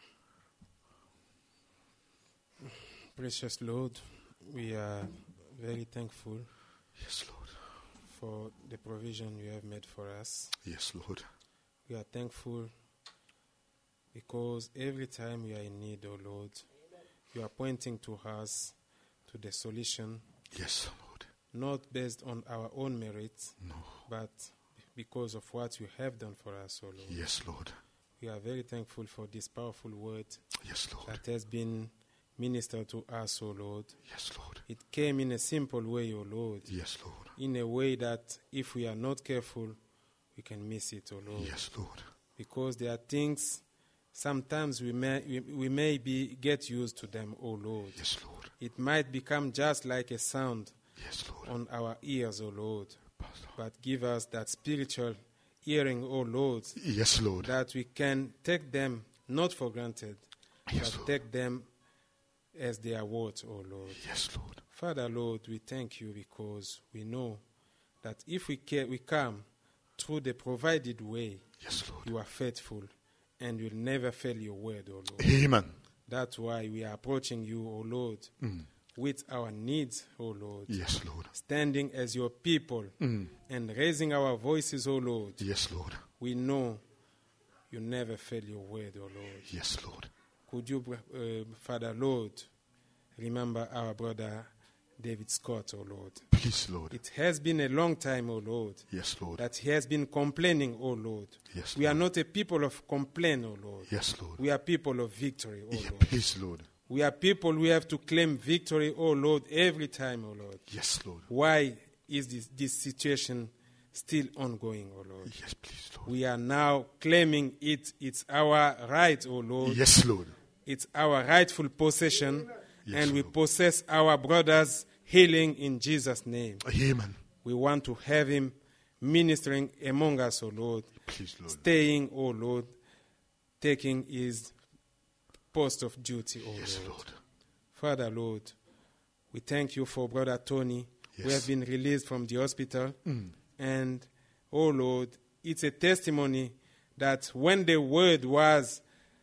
Speaker 3: Precious Lord, we are very thankful
Speaker 2: Yes, Lord.
Speaker 3: for the provision you have made for us.
Speaker 2: Yes, Lord.
Speaker 3: We are thankful because every time we are in need, oh Lord, you are pointing to us to the solution,
Speaker 2: Yes, Lord.
Speaker 3: not based on our own merits,
Speaker 2: No.
Speaker 3: but because of what you have done for us, oh Lord.
Speaker 2: Yes, Lord.
Speaker 3: We are very thankful for this powerful word
Speaker 2: Yes, Lord.
Speaker 3: that has been ministered to us, O Lord.
Speaker 2: Yes, Lord.
Speaker 3: It came in a simple way, O Lord,
Speaker 2: Yes, Lord.
Speaker 3: in a way that if we are not careful, we can miss it, O Lord.
Speaker 2: Yes, Lord.
Speaker 3: Because there are things, sometimes we may get used to them, O Lord.
Speaker 2: Yes, Lord.
Speaker 3: It might become just like a sound
Speaker 2: Yes, Lord.
Speaker 3: on our ears, O Lord. But give us that spiritual hearing, O Lord,
Speaker 2: Yes, Lord.
Speaker 3: that we can take them not for granted,
Speaker 2: Yes,
Speaker 3: but
Speaker 2: Lord.
Speaker 3: take them as their words, O Lord.
Speaker 2: Yes, Lord.
Speaker 3: Father, Lord, we thank you because we know that if we come through the provided way,
Speaker 2: Yes, Lord.
Speaker 3: you are faithful and will never fail your word, O Lord.
Speaker 2: Amen.
Speaker 3: That's why we are approaching you, O Lord, with our needs, O Lord,
Speaker 2: Yes, Lord.
Speaker 3: standing as your people and raising our voices, O Lord.
Speaker 2: Yes, Lord.
Speaker 3: We know you never fail your word, O Lord.
Speaker 2: Yes, Lord.
Speaker 3: Could you, Father, Lord, remember our brother David Scott, O Lord.
Speaker 2: Please, Lord.
Speaker 3: It has been a long time, O Lord,
Speaker 2: Yes, Lord.
Speaker 3: that he has been complaining, O Lord.
Speaker 2: Yes,
Speaker 3: We are
Speaker 2: Lord.
Speaker 3: not a people of complaint, O Lord.
Speaker 2: Yes, Lord.
Speaker 3: We are people of victory, O
Speaker 2: Yeah,
Speaker 3: Lord.
Speaker 2: please, Lord.
Speaker 3: We are people we have to claim victory, O Lord, every time, O Lord.
Speaker 2: Yes, Lord.
Speaker 3: Why is this situation still ongoing, O Lord?
Speaker 2: Yes, please, Lord.
Speaker 3: We are now claiming it. It's our right, O Lord.
Speaker 2: Yes, Lord.
Speaker 3: It's our rightful possession,
Speaker 2: Yes,
Speaker 3: and we
Speaker 2: Lord.
Speaker 3: possess our brother's healing in Jesus' name.
Speaker 2: Amen.
Speaker 3: We want to have him ministering among us, O Lord,
Speaker 2: Please, Lord.
Speaker 3: staying, O Lord, taking his post of duty, O
Speaker 2: Yes,
Speaker 3: Lord.
Speaker 2: Lord.
Speaker 3: Father, Lord, we thank you for Brother Tony, who
Speaker 2: Yes.
Speaker 3: has been released from the hospital. And, oh Lord, it's a testimony that when the word was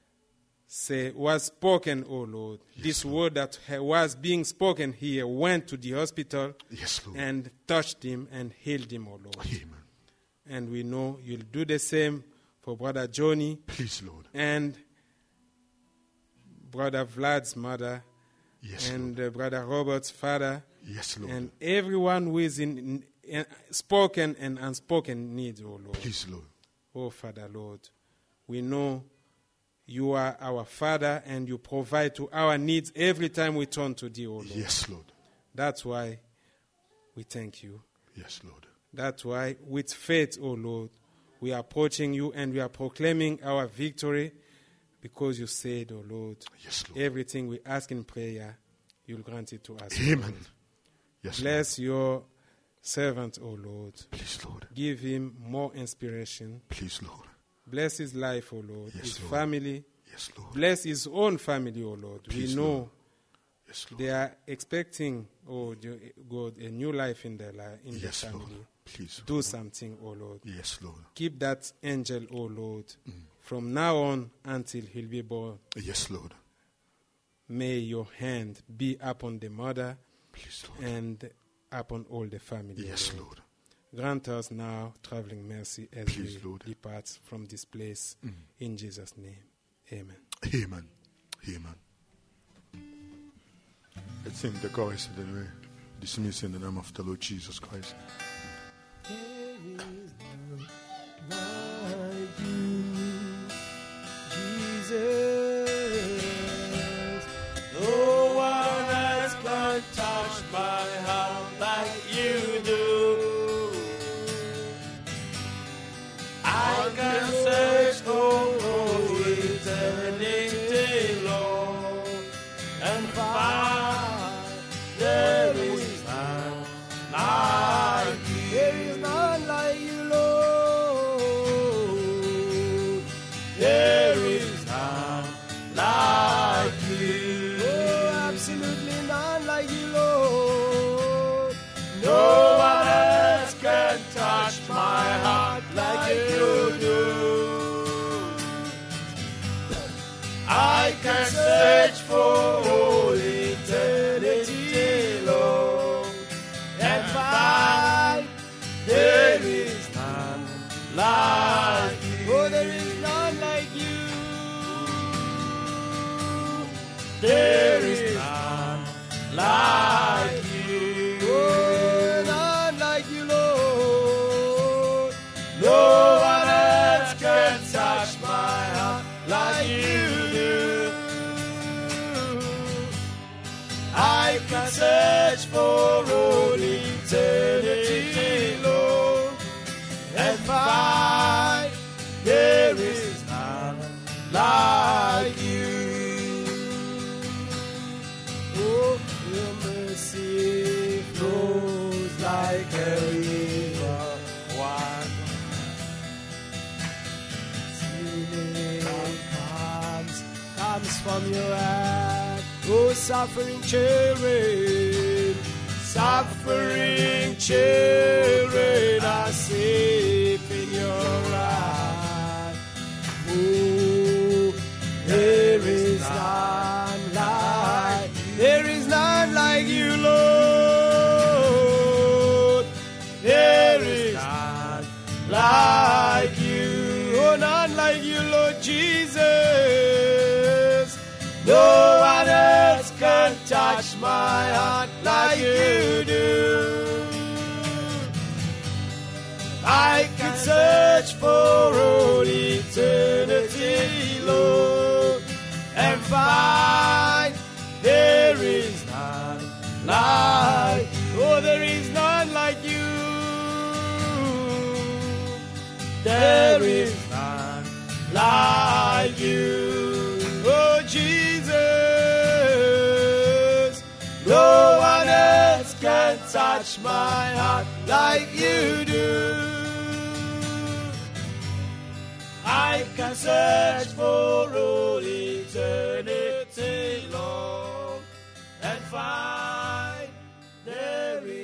Speaker 3: spoken, oh Lord, this word that was being spoken here went to the hospital
Speaker 2: Yes, Lord.
Speaker 3: and touched him and healed him, oh Lord.
Speaker 2: Amen.
Speaker 3: And we know you'll do the same for Brother Johnny
Speaker 2: Please, Lord.
Speaker 3: and Brother Vlad's mother
Speaker 2: Yes,
Speaker 3: and
Speaker 2: Lord.
Speaker 3: Brother Robert's father
Speaker 2: Yes, Lord.
Speaker 3: and everyone who is in spoken and unspoken needs, oh Lord.
Speaker 2: Please, Lord.
Speaker 3: Oh Father, Lord, we know you are our Father and you provide to our needs every time we turn to thee, oh Lord.
Speaker 2: Yes, Lord.
Speaker 3: That's why we thank you.
Speaker 2: Yes, Lord.
Speaker 3: That's why with faith, oh Lord, we are approaching you and we are proclaiming our victory because you said, oh Lord,
Speaker 2: Yes, Lord.
Speaker 3: everything we ask in prayer, you'll grant it to us. oh
Speaker 2: Amen.
Speaker 3: Lord.
Speaker 2: Yes, Lord.
Speaker 3: Bless your servant, O Lord.
Speaker 2: Please, Lord.
Speaker 3: Give him more inspiration.
Speaker 2: Please, Lord.
Speaker 3: Bless his life, O Lord.
Speaker 2: Yes,
Speaker 3: his
Speaker 2: Lord.
Speaker 3: family.
Speaker 2: Yes, Lord.
Speaker 3: Bless his own family, O Lord.
Speaker 2: Please,
Speaker 3: we know
Speaker 2: Lord. Yes, Lord.
Speaker 3: they are expecting, oh God, a new life in their life, in
Speaker 2: Yes,
Speaker 3: their
Speaker 2: Lord.
Speaker 3: family.
Speaker 2: Please.
Speaker 3: Do something, O Lord.
Speaker 2: Yes, Lord.
Speaker 3: Keep that angel, O Lord, from now on until he'll be born.
Speaker 2: Yes, Lord.
Speaker 3: May your hand be upon the mother
Speaker 2: Please, Lord.
Speaker 3: and upon all the family. O
Speaker 2: Yes,
Speaker 3: Lord.
Speaker 2: Lord.
Speaker 3: Grant us now traveling mercy as
Speaker 2: Please,
Speaker 3: we
Speaker 2: Lord.
Speaker 3: depart from this place. In Jesus' name, amen.
Speaker 2: Amen. Amen. I think the chorus that we dismiss in the name of the Lord Jesus Christ.
Speaker 5: Jesus, no one else can touch my heart like you do. I can search all eternity, Lord, and find there is none like you. There is none the river wide. Healing comes from your hand. Oh, suffering children are safe in your hand. Oh, there is none like you, Lord. There is none like you. Oh, none like you, Lord Jesus. No one else can touch my heart like you do. I can search for all eternity, Lord, and find there is none like, oh, there is none like you. There is none like you, oh Jesus. No one else can touch my heart like you do. I can search for all eternity long and find there is